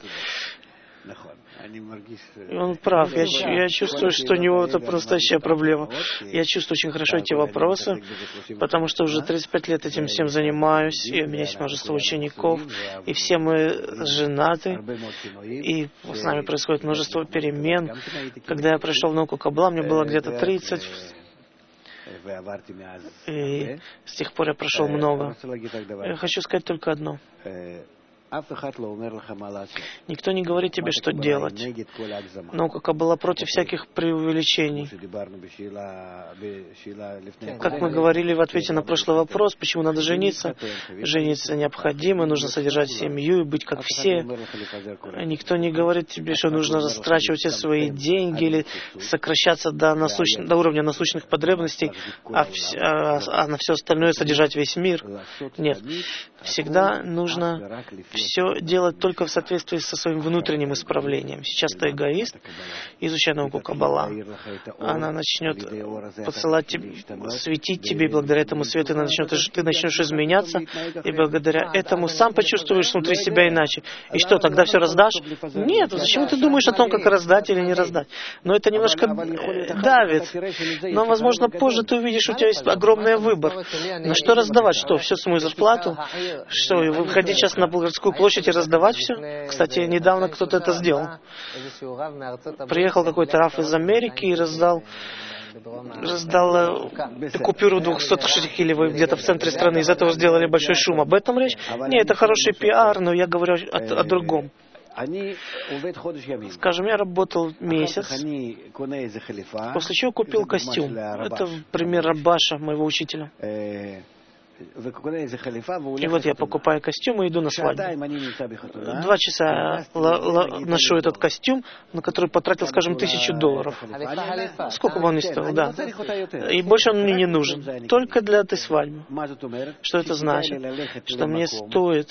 [SPEAKER 1] И он прав. Я, я чувствую, что у него это просто вообще проблема. Я чувствую очень хорошо эти вопросы, потому что уже тридцать пять лет этим всем занимаюсь, и у меня есть множество учеников, и все мы женаты, и с нами происходит множество перемен. Когда я пришел в науку Каббала, мне было где-то тридцать, и с тех пор я прошел много. Я хочу сказать только одно. Никто не говорит тебе, что делать. Наука Каббала против всяких преувеличений. Как мы говорили в ответе на прошлый вопрос, почему надо жениться. Жениться необходимо, нужно содержать семью и быть как все. Никто не говорит тебе, что нужно растрачивать все свои деньги или сокращаться до, насущ... до уровня насущных потребностей, а, вс... а на все остальное содержать весь мир. Нет. Всегда нужно все делать только в соответствии со своим внутренним исправлением. Сейчас ты эгоист, изучай науку Каббала. Она начнет посылать тебе, светить тебе, и благодаря этому свету ты начнешь, ты начнешь изменяться, и благодаря этому сам почувствуешь внутри себя иначе. И что, тогда все раздашь? Нет, зачем ты думаешь о том, как раздать или не раздать? Но это немножко давит. Но, возможно, позже ты увидишь, у тебя есть огромный выбор. На что раздавать? Что, всю свою зарплату? Что, выходить сейчас на Болградскую площадь и раздавать все? Кстати, недавно кто-то это сделал. Приехал какой-то раф из Америки и раздал раздал купюру двухсот шекелей где-то в центре страны. Из этого сделали большой шум. Об этом речь? Нет, это хороший пиар, но я говорю о, о другом. Скажем, я работал месяц, после чего купил костюм. Это пример Рабаша, моего учителя. И вот я покупаю костюм и иду на свадьбу. Два часа я ношу этот костюм, на который потратил, скажем, тысячу долларов. Сколько бы он ни стоил, да. И больше он мне не нужен. Только для этой свадьбы. Что это значит? Что мне стоит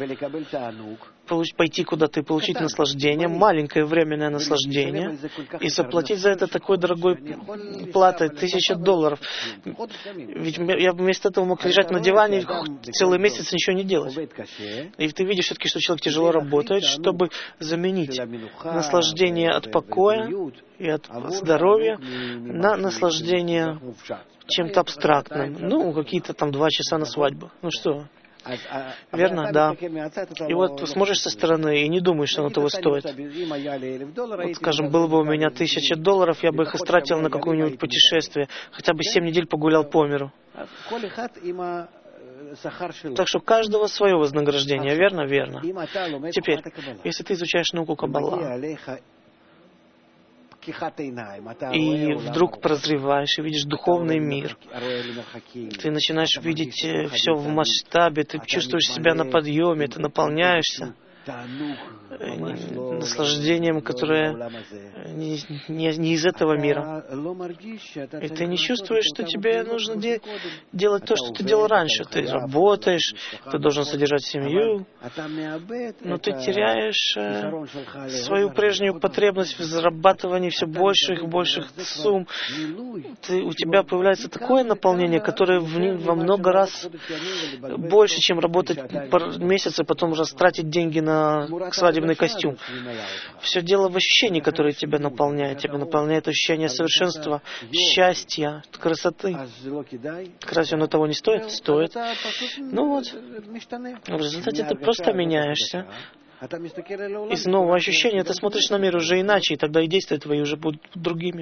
[SPEAKER 1] пойти куда-то и получить наслаждение, маленькое временное наслаждение, и заплатить за это такой дорогой платой, тысяча долларов. Ведь я вместо этого мог лежать на диване целый месяц и ничего не делать. И ты видишь все-таки, что человек тяжело работает, чтобы заменить наслаждение от покоя и от здоровья на наслаждение чем-то абстрактным. Ну, какие-то там два часа на свадьбу. Ну что? Верно? Да. И вот смотришь со стороны и не думаешь, что оно того стоит. Вот, скажем, было бы у меня тысяча долларов, я бы их истратил на какое-нибудь путешествие. Хотя бы семь недель погулял по миру. Так что у каждого свое вознаграждение. Верно? Верно. Теперь, если ты изучаешь науку Каббала, и вдруг прозреваешь и видишь духовный мир. Ты начинаешь видеть все в масштабе, ты чувствуешь себя на подъеме, ты наполняешься наслаждением, которое не, не, не из этого мира. И ты не чувствуешь, что тебе нужно де- делать то, что ты делал раньше. Ты работаешь, ты должен содержать семью, но ты теряешь э, свою прежнюю потребность в зарабатывании все больших и больших сумм. Ты, у тебя появляется такое наполнение, которое в, во много раз больше, чем работать месяц, и потом уже тратить деньги на свадебный костюм. Все дело в ощущении, которое тебя наполняет. Тебя наполняет ощущение совершенства, счастья, красоты. Разве оно того не стоит? Стоит. Ну вот, в результате ты просто меняешься. Из нового ощущения ты смотришь на мир уже иначе, и тогда и действия твои уже будут другими.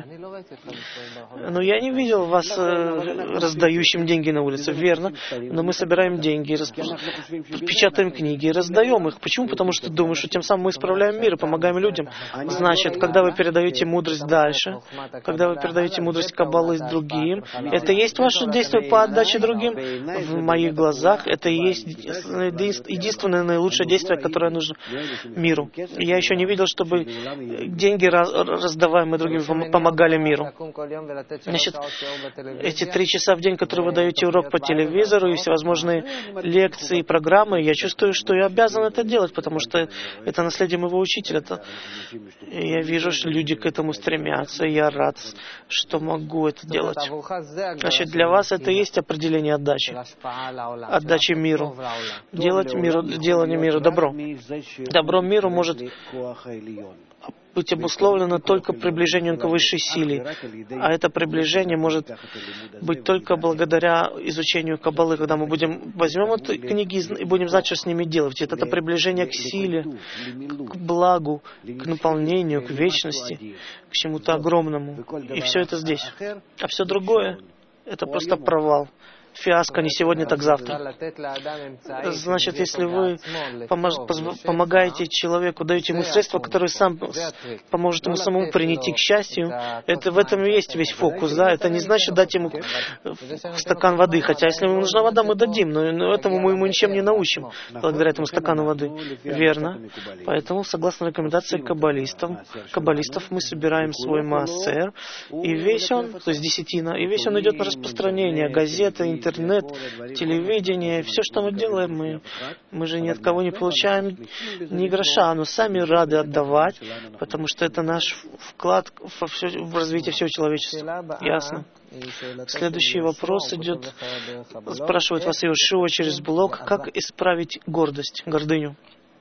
[SPEAKER 1] Но я не видел вас э, раздающим деньги на улице, верно? Но мы собираем деньги, расп... печатаем книги, раздаем их. Почему? Потому что думаешь, что тем самым мы исправляем мир и помогаем людям. Значит, когда вы передаете мудрость дальше, когда вы передаете мудрость Каббалы другим, это и есть ваше действие по отдаче другим. В моих глазах это и есть единственное наилучшее действие, которое нужно миру. Я еще не видел, чтобы деньги, раздаваемые другим, помогали миру. Значит, эти три часа в день, которые вы даете урок по телевизору и всевозможные лекции, программы, я чувствую, что я обязан это делать, потому что это наследие моего учителя. Это... Я вижу, что люди к этому стремятся, и я рад, что могу это делать. Значит, для вас это и есть определение отдачи. Отдачи миру. Делать миру, делание миру добро. Добро миру может быть обусловлено только приближением к высшей силе. А это приближение может быть только благодаря изучению Каббалы, когда мы будем возьмем эти книги и будем знать, что с ними делать. Это, это приближение к силе, к благу, к наполнению, к вечности, к чему-то огромному. И все это здесь. А все другое — это просто провал. Фиаско не сегодня, так завтра. Значит, если вы помогаете человеку, даете ему средства, которые сам поможет ему самому принести к счастью, это в этом и есть весь фокус. Да? Это не значит дать ему стакан воды, хотя если ему нужна вода, мы дадим, но этому мы ему ничем не научим, благодаря этому стакану воды. Верно. Поэтому, согласно рекомендации каббалистов, каббалистов мы собираем свой маасер, и весь он, то есть десятина, и весь он идет на распространение, газеты, интернет, интернет, телевидение, все, что мы делаем, мы, мы же ни от кого не получаем ни гроша, но сами рады отдавать, потому что это наш вклад во все, в развитие всего человечества. Ясно? Следующий вопрос идет, спрашивает вас Иошуа через блог, как исправить гордость, гордыню?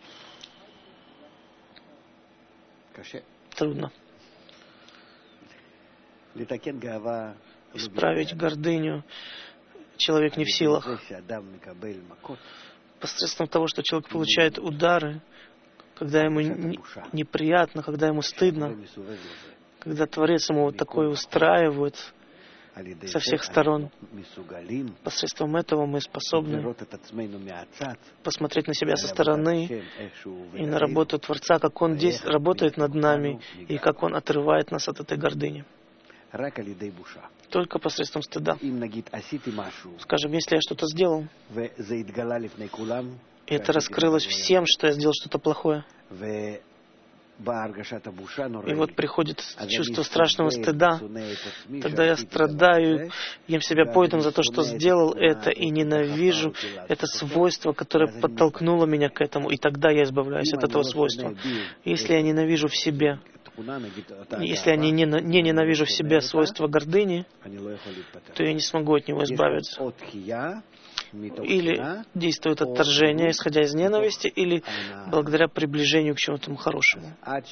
[SPEAKER 1] Трудно. Исправить гордыню человек не в силах. Посредством того, что человек получает удары, когда ему не, неприятно, когда ему стыдно, когда Творец ему вот такое устраивает со всех сторон. Посредством этого мы способны посмотреть на себя со стороны и на работу Творца, как Он действует, работает над нами и как Он отрывает нас от этой гордыни. Только посредством стыда. Скажем, если я что-то сделал, и это раскрылось всем, что я сделал что-то плохое, и вот приходит чувство страшного стыда, тогда я страдаю, ем себя поедом за то, что сделал это, и ненавижу это свойство, которое подтолкнуло меня к этому, и тогда я избавляюсь от этого свойства. Если я ненавижу в себе, если я не, не, не ненавижу в себе свойство гордыни, то я не смогу от него избавиться. Или действует отторжение, исходя из ненависти, или благодаря приближению к чему-то хорошему.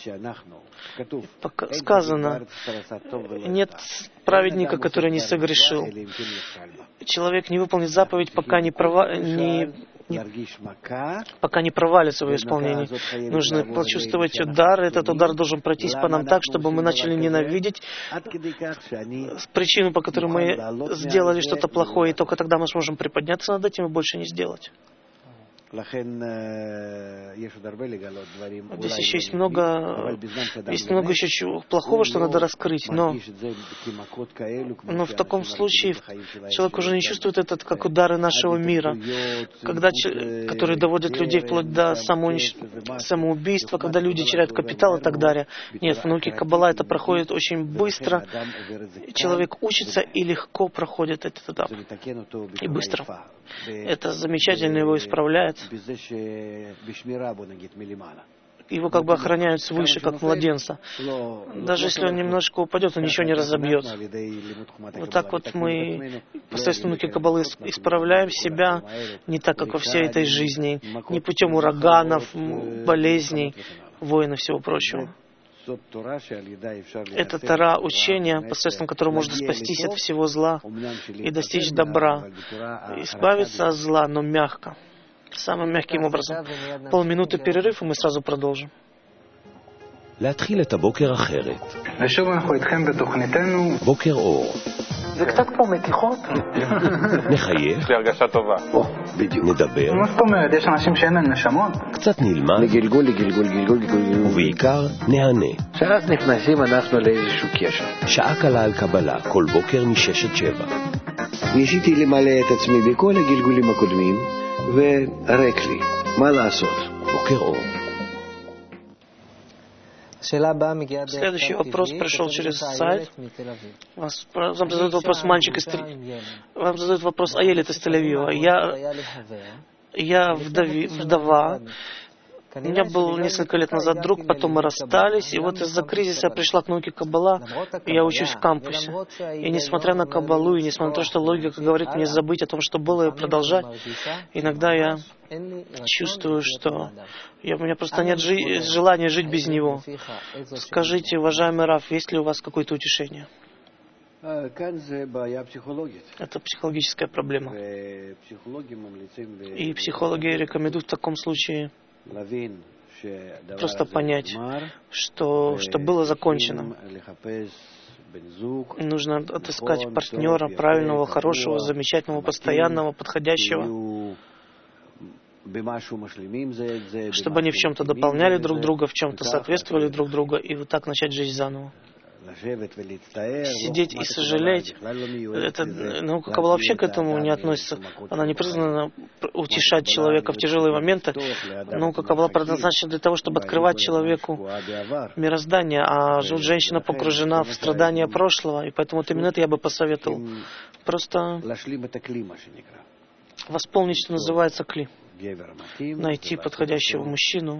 [SPEAKER 1] Пока сказано, нет праведника, который не согрешил. Человек не выполнит заповедь, пока не, права... не... пока не провалится в ее исполнении. Нужно почувствовать удар. Этот удар должен пройтись по нам так, чтобы мы начали ненавидеть причину, по которой мы сделали что-то плохое, и только тогда мы сможем приподняться над этим и больше не сделать. Здесь еще есть много, есть много еще чего плохого, что надо раскрыть, но, но в таком случае человек уже не чувствует это как удары нашего мира, когда, которые доводят людей вплоть до самоунич... самоубийства, когда люди теряют капитал и так далее. Нет, в науке Каббала это проходит очень быстро. Человек учится и легко проходит этот этап. И быстро. Это замечательно его исправляет. Его как бы охраняют свыше, как младенца. Даже если он немножко упадет, он ничего не разобьет. Вот так вот мы посредством науки Каббалы исправляем себя не так, как во всей этой жизни, не путем ураганов, болезней, войн и всего прочего. Это Тора, учение, посредством которого можно спастись от всего зла и достичь добра, избавиться от зла, но мягко, самым мягким образом. Полминуты перерыв, и мы сразу продолжим.
[SPEAKER 2] להתחיל את הבוקר אחרת.
[SPEAKER 3] ושוב אנחנו איתכם בתוכניתנו
[SPEAKER 2] בוקר אור.
[SPEAKER 1] זה קצת כמו מתיחות.
[SPEAKER 2] נחייך.
[SPEAKER 3] יש לי הרגשה טובה.
[SPEAKER 2] בדיוק. נדבר.
[SPEAKER 3] מה זאת אומרת? יש אנשים שאין להם נשמות?
[SPEAKER 2] קצת נלמד.
[SPEAKER 4] לגלגול, לגלגול, גלגול, גלגול.
[SPEAKER 2] ובעיקר נהנה.
[SPEAKER 4] שאז נכנסים אנחנו לאיזשהו קשר.
[SPEAKER 2] שעה קלה על קבלה, כל בוקר משש עד שבע.
[SPEAKER 4] ניסיתי למלא את עצמי בכל הגלגולים הקודמים, וריק לי. מה לעשות?
[SPEAKER 2] בוקר אור.
[SPEAKER 1] Следующий вопрос пришел через сайт. Вас, вам задают вопрос мальчик из Тель-Авива. Вам задают вопрос Аелит из Тель-Авива. Я, я вдови, вдова. У меня был несколько лет назад друг, потом мы расстались, и вот из-за кризиса я пришла к науке Каббала, и я учусь в кампусе. И несмотря на Каббалу, и несмотря на то, что логика говорит мне забыть о том, что было, и продолжать, иногда я чувствую, что я, у меня просто нет жи- желания жить без него. Скажите, уважаемый Рав, есть ли у вас какое-то утешение? Это психологическая проблема. И психологи рекомендуют в таком случае просто понять, что, что было закончено. Нужно отыскать партнера, правильного, хорошего, замечательного, постоянного, подходящего, чтобы они в чем-то дополняли друг друга, в чем-то соответствовали друг другу, и вот так начать жизнь заново. Сидеть и сожалеть, это, наука Каббала вообще к этому не относится. Она не призвана утешать человека в тяжелые моменты. Наука Каббала предназначена для того, чтобы открывать человеку мироздание, а вот женщина погружена в страдания прошлого, и поэтому вот именно это я бы посоветовал. Просто восполнить, что называется, кли. Найти подходящего мужчину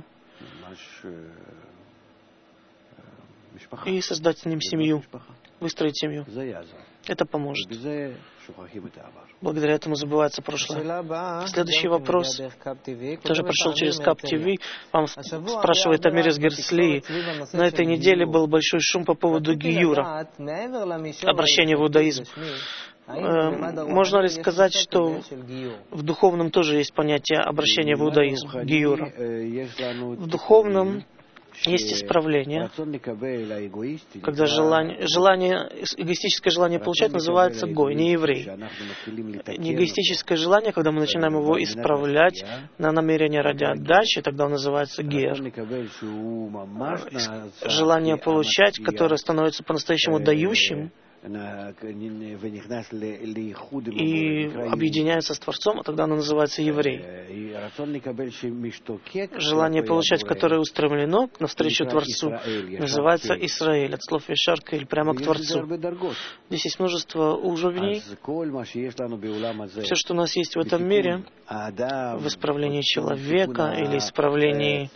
[SPEAKER 1] и создать с ним семью, выстроить семью. Это поможет. Благодаря этому забывается прошлое. Следующий вопрос тоже прошел через Кап ТВ. Вам спрашивает Амир из Герцлии. На этой неделе был большой шум по поводу гиюра, обращения в иудаизм. Можно ли сказать, что в духовном тоже есть понятие обращения в иудаизм, гиюра? В духовном есть исправление, когда желание, желание, эгоистическое желание получать называется гой, не еврей. Не эгоистическое желание, когда мы начинаем его исправлять на намерение ради отдачи, тогда он называется гер. Желание получать, которое становится по-настоящему дающим, и объединяется с Творцом, а тогда оно называется еврей. Желание получать, которое устремлено навстречу Творцу, называется Исраэль, от слов Ешарка или прямо к Творцу. Здесь есть множество уровней. Все, что у нас есть в этом мире, в исправлении человека или исправлении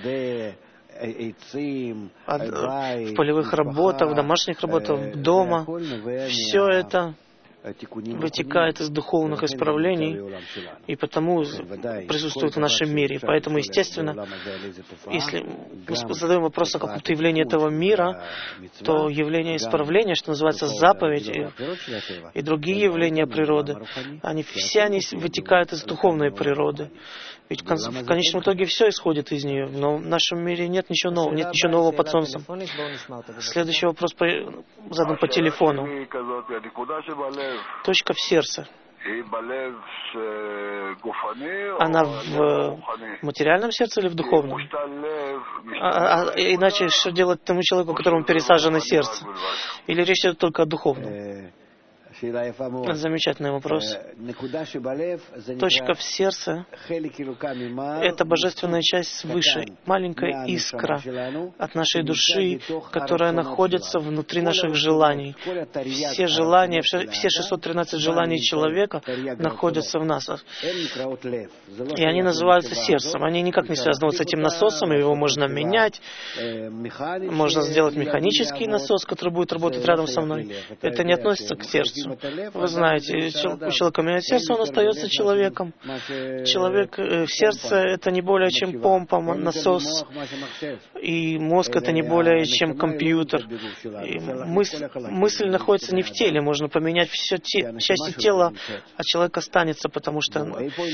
[SPEAKER 1] в полевых работах, в домашних работах, дома, все это вытекает из духовных исправлений и потому присутствует в нашем мире. Поэтому, естественно, если мы задаем вопрос о каком-то явлении этого мира, то явление исправления, что называется заповедь, и, и другие явления природы, они все они вытекают из духовной природы. Ведь в конечном итоге все исходит из нее, но в нашем мире нет ничего нового, нет ничего нового под солнцем. Следующий вопрос задан по телефону. Точка в сердце. Она в материальном сердце или в духовном? А, а, иначе что делать тому человеку, которому пересажено сердце? Или речь идет только о духовном? Замечательный вопрос. Точка в сердце – это божественная часть свыше, маленькая искра от нашей души, которая находится внутри наших желаний. Все желания, все шестьсот тринадцать желаний человека находятся в нас. И они называются сердцем. Они никак не связаны вот с этим насосом, его можно менять. Можно сделать механический насос, который будет работать рядом со мной. Это не относится к сердцу. Вы знаете, у человека меняет сердце, он остается человеком. Человек в сердце — это не более чем помпа, насос. И мозг — это не более чем компьютер. И мысль, мысль находится не в теле. Можно поменять все те, части тела, а человек останется, потому что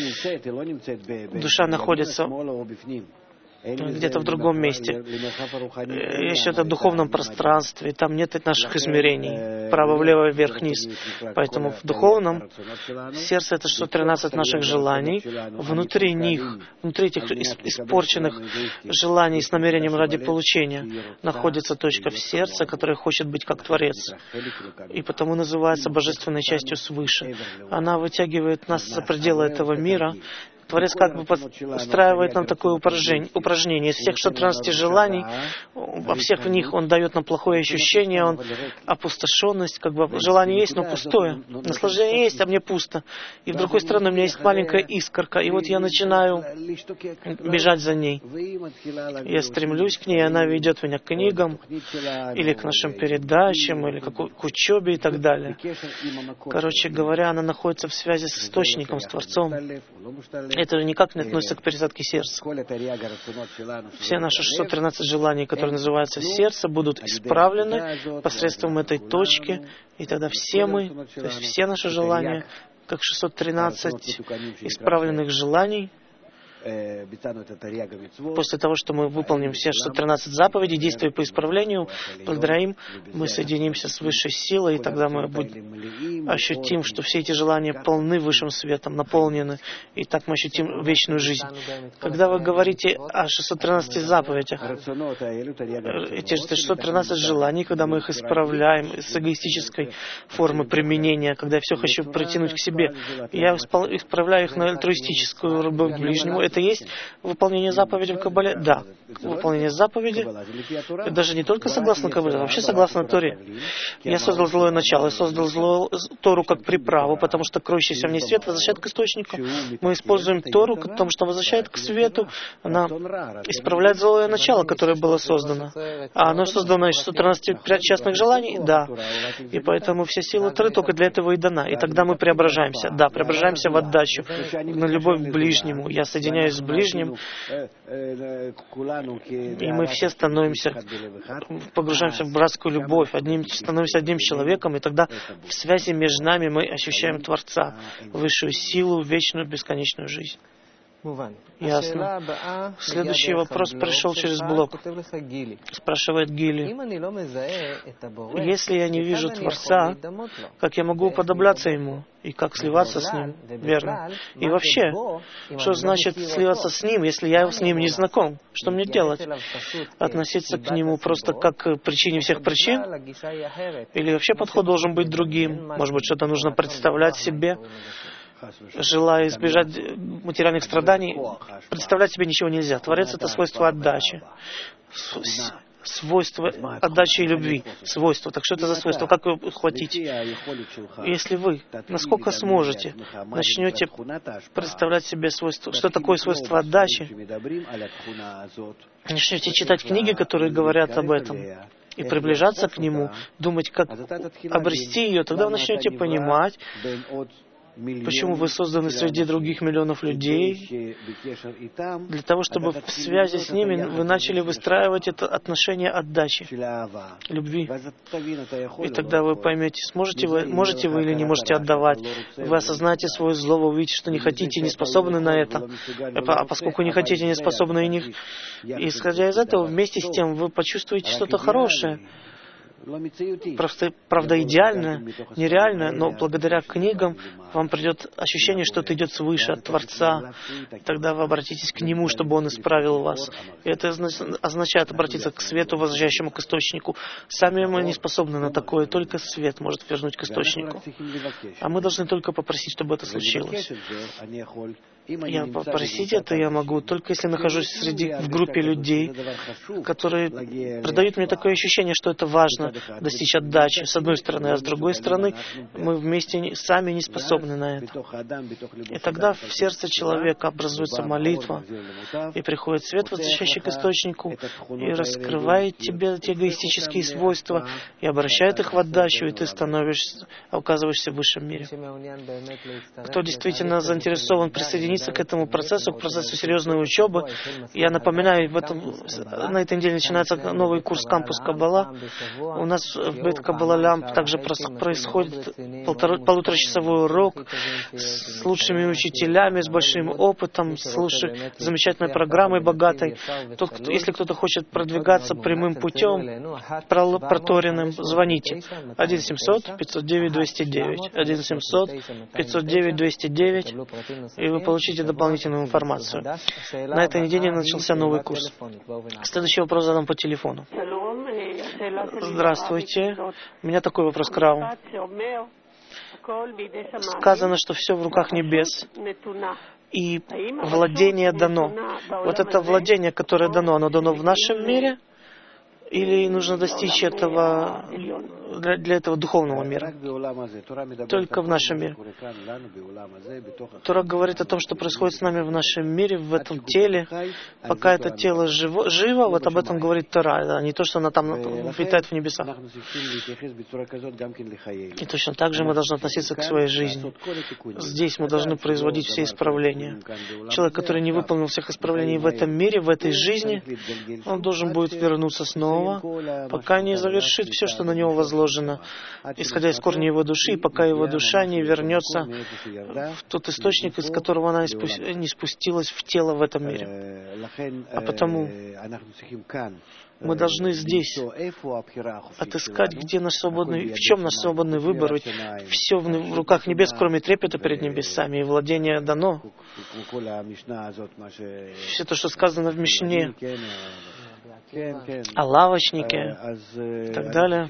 [SPEAKER 1] душа находится где-то в другом месте. Еще это в духовном пространстве, там нет наших измерений, право, влево, вверх, вниз. Поэтому в духовном сердце это шестьсот тринадцать наших желаний. Внутри них, внутри этих испорченных желаний с намерением ради получения находится точка в сердце, которая хочет быть как Творец. И потому называется божественной частью свыше. Она вытягивает нас за пределы этого мира. Творец как бы устраивает нам такое упражнение. упражнение. Из всех шестисот тринадцати желаний, во всех в них он дает нам плохое ощущение, он опустошенность, как бы желание есть, но пустое. Наслаждение есть, а мне пусто. И в другой стороне у меня есть маленькая искорка, и вот я начинаю бежать за ней. Я стремлюсь к ней, она ведет меня к книгам, или к нашим передачам, или к учебе и так далее. Короче говоря, она находится в связи с источником, с Творцом. Это никак не относится к пересадке сердца. Все наши шестьсот тринадцать желаний, которые называются сердце, будут исправлены посредством этой точки, и тогда все мы, то есть все наши желания, как шестьсот тринадцать исправленных желаний, после того, что мы выполним все шестьсот тринадцать заповедей, действия по исправлению, благодаря им мы соединимся с высшей силой, и тогда мы будем ощутим, что все эти желания полны высшим светом, наполнены, и так мы ощутим вечную жизнь. Когда вы говорите о шестистах тринадцати заповедях, эти шестьсот тринадцать желаний, когда мы их исправляем с эгоистической формы применения, когда я все хочу притянуть к себе, я исправляю их на альтруистическую любовь к ближнему, это есть выполнение заповедей в Кабале? Да. Выполнение заповеди, даже не только согласно Кабале, а вообще согласно Торе. Я создал злое начало, я создал зло, Тору как приправу, потому что кроющийся в ней свет возвращает к источнику. Мы используем Тору, потому что возвращает к свету. Она исправляет злое начало, которое было создано. А оно создано из шестисот тринадцати частных желаний? Да. И поэтому вся сила Торы только для этого и дана. И тогда мы преображаемся. Да, преображаемся в отдачу, на любовь к ближнему. Я соединяюсь с ближним, и мы все становимся, погружаемся в братскую любовь, одним, становимся одним человеком, и тогда в связи между нами мы ощущаем Творца, высшую силу, вечную, бесконечную жизнь. Ясно. Следующий вопрос пришел через блог. Спрашивает Гили. Если я не вижу Творца, как я могу уподобляться Ему? И как сливаться с Ним? Верно. И вообще, что значит сливаться с Ним, если я с Ним не знаком? Что мне делать? Относиться к Нему просто как к причине всех причин? Или вообще подход должен быть другим? Может быть, что-то нужно представлять себе? Желая избежать материальных страданий, представлять себе ничего нельзя. Творец — это свойство отдачи. Свойство отдачи и любви. Свойство. Так что это за свойство? Как его ухватить? Если вы, насколько сможете, начнете представлять себе свойство, что такое свойство отдачи, начнете читать книги, которые говорят об этом, и приближаться к Нему, думать, как обрести ее, тогда вы начнете понимать, почему вы созданы среди других миллионов людей, для того, чтобы в связи с ними вы начали выстраивать это отношение отдачи, любви. И тогда вы поймете, сможете вы, можете вы или не можете отдавать. Вы осознаете свое зло, вы увидите, что не хотите и не способны на это. А поскольку не хотите и не способны, и не... исходя из этого, вместе с тем вы почувствуете что-то хорошее. просто, правда, идеальная, нереальная, но благодаря книгам вам придет ощущение, что это идет свыше, от Творца. Тогда вы обратитесь к Нему, чтобы Он исправил вас. И это означает обратиться к свету, возвращающему к источнику. Сами мы не способны на такое, только свет может вернуть к источнику. А мы должны только попросить, чтобы это случилось. Я попросить это я могу, только если нахожусь среди, в группе людей, которые придают мне такое ощущение, что это важно достичь отдачи, с одной стороны, а с другой стороны, мы вместе не, сами не способны на это. И тогда в сердце человека образуется молитва, и приходит свет, возвращающий к источнику, и раскрывает тебе эти эгоистические свойства, и обращает их в отдачу, и ты становишься, оказываешься в высшем мире. Кто действительно заинтересован присоединиться к этому процессу, к процессу серьезной учебы, я напоминаю, в этом, на этой неделе начинается новый курс «Кампус Каббала». У нас в Бейт Каббала Лямп также происходит полтора, полуторачасовой урок с лучшими учителями, с большим опытом, с лучшей, замечательной программой богатой. Тот, кто, если кто-то хочет продвигаться прямым путем, проторенным, звоните. один семьсот пятьсот девять двести девять. один семьсот пятьсот девять двести девять. И вы получите дополнительную информацию. На этой неделе начался новый курс. Следующий вопрос задам по телефону. Здравствуйте. У меня такой вопрос к Раву. Сказано, что все в руках небес, и владение дано. Вот это владение, которое дано, оно дано в нашем мире? Или нужно достичь этого для, для этого духовного мира? Только в нашем мире. Тора говорит о том, что происходит с нами в нашем мире, в этом теле. Пока это тело живо, живо, вот об этом говорит Тора, да, не то, что она там витает в небесах. И точно так же мы должны относиться к своей жизни. Здесь мы должны производить все исправления. Человек, который не выполнил всех исправлений в этом мире, в этой жизни, он должен будет вернуться снова, пока не завершит все, что на него возложено, исходя из корня его души, и пока его душа не вернется в тот источник, из которого она не спустилась в тело в этом мире. А потому мы должны здесь отыскать, где наш свободный, в чем наш свободный выбор. Ведь все в руках небес, кроме трепета перед небесами, и владение дано. Все то, что сказано в Мишне, о лавочнике и так далее.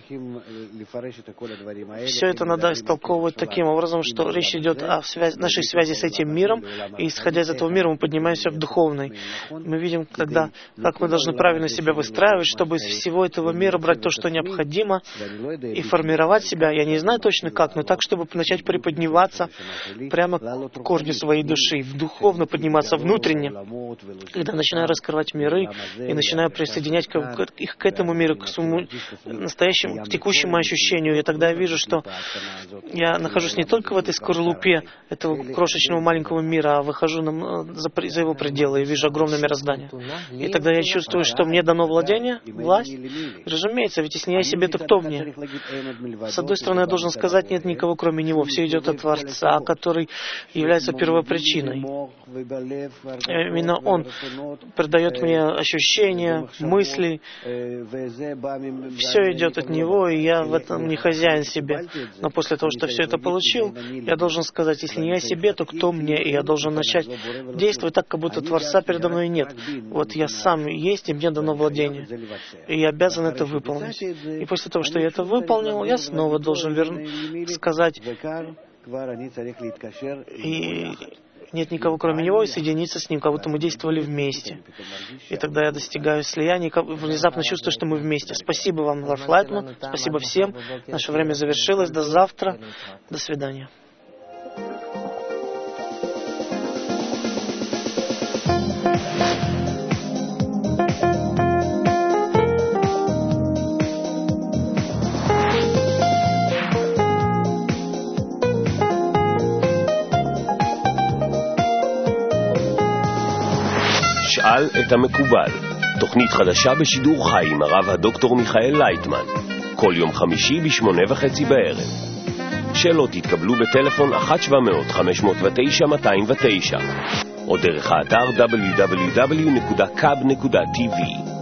[SPEAKER 1] Все это надо истолковывать таким образом, что речь идет о связи, нашей связи с этим миром, и исходя из этого мира мы поднимаемся в духовный. Мы видим, когда, как мы должны правильно себя выстраивать, чтобы из всего этого мира брать то, что необходимо, и формировать себя. Я не знаю точно как, но так, чтобы начать приподниматься прямо к корню своей души, духовно подниматься внутренне, когда начинаю раскрывать миры и начинаю присоединяться их к этому миру, к своему настоящему, к текущему ощущению. И тогда я вижу, что я нахожусь не только в этой скорлупе этого крошечного маленького мира, а выхожу на, за, за его пределы и вижу огромное мироздание. И тогда я чувствую, что мне дано владение, власть. Разумеется, ведь если не я себе, то кто мне? С одной стороны, я должен сказать, нет никого кроме Него. Все идет от Творца, который является первопричиной. Именно Он придает мне ощущения, мысли. Все идет от Него, и я в этом не хозяин себе. Но после того, что все это получил, я должен сказать, если не я себе, то кто мне? И я должен начать действовать так, как будто Творца передо мной нет. Вот я сам есть, и мне дано владение. И я обязан это выполнить. И после того, что я это выполнил, я снова должен вер... сказать, и нет никого кроме Него, и соединиться с Ним, как будто мы действовали вместе. И тогда я достигаю слияния, и внезапно чувствую, что мы вместе. Спасибо вам, Рав Лайтман, спасибо всем. Наше время завершилось. До завтра. До свидания.
[SPEAKER 2] שאל את המקובל, תוכנית חדשה בשידור חי עם הרב הדוקטור מיכאל לייטמן, כל יום חמישי בשמונה וחצי בערב. שאלות תתקבלו בטלפון אחת שבע מאות חמש מאות ותשע מאתיים ותשע או דרך האתר דאבליו דאבליו דאבליו נקודה קאב נקודה טי וי.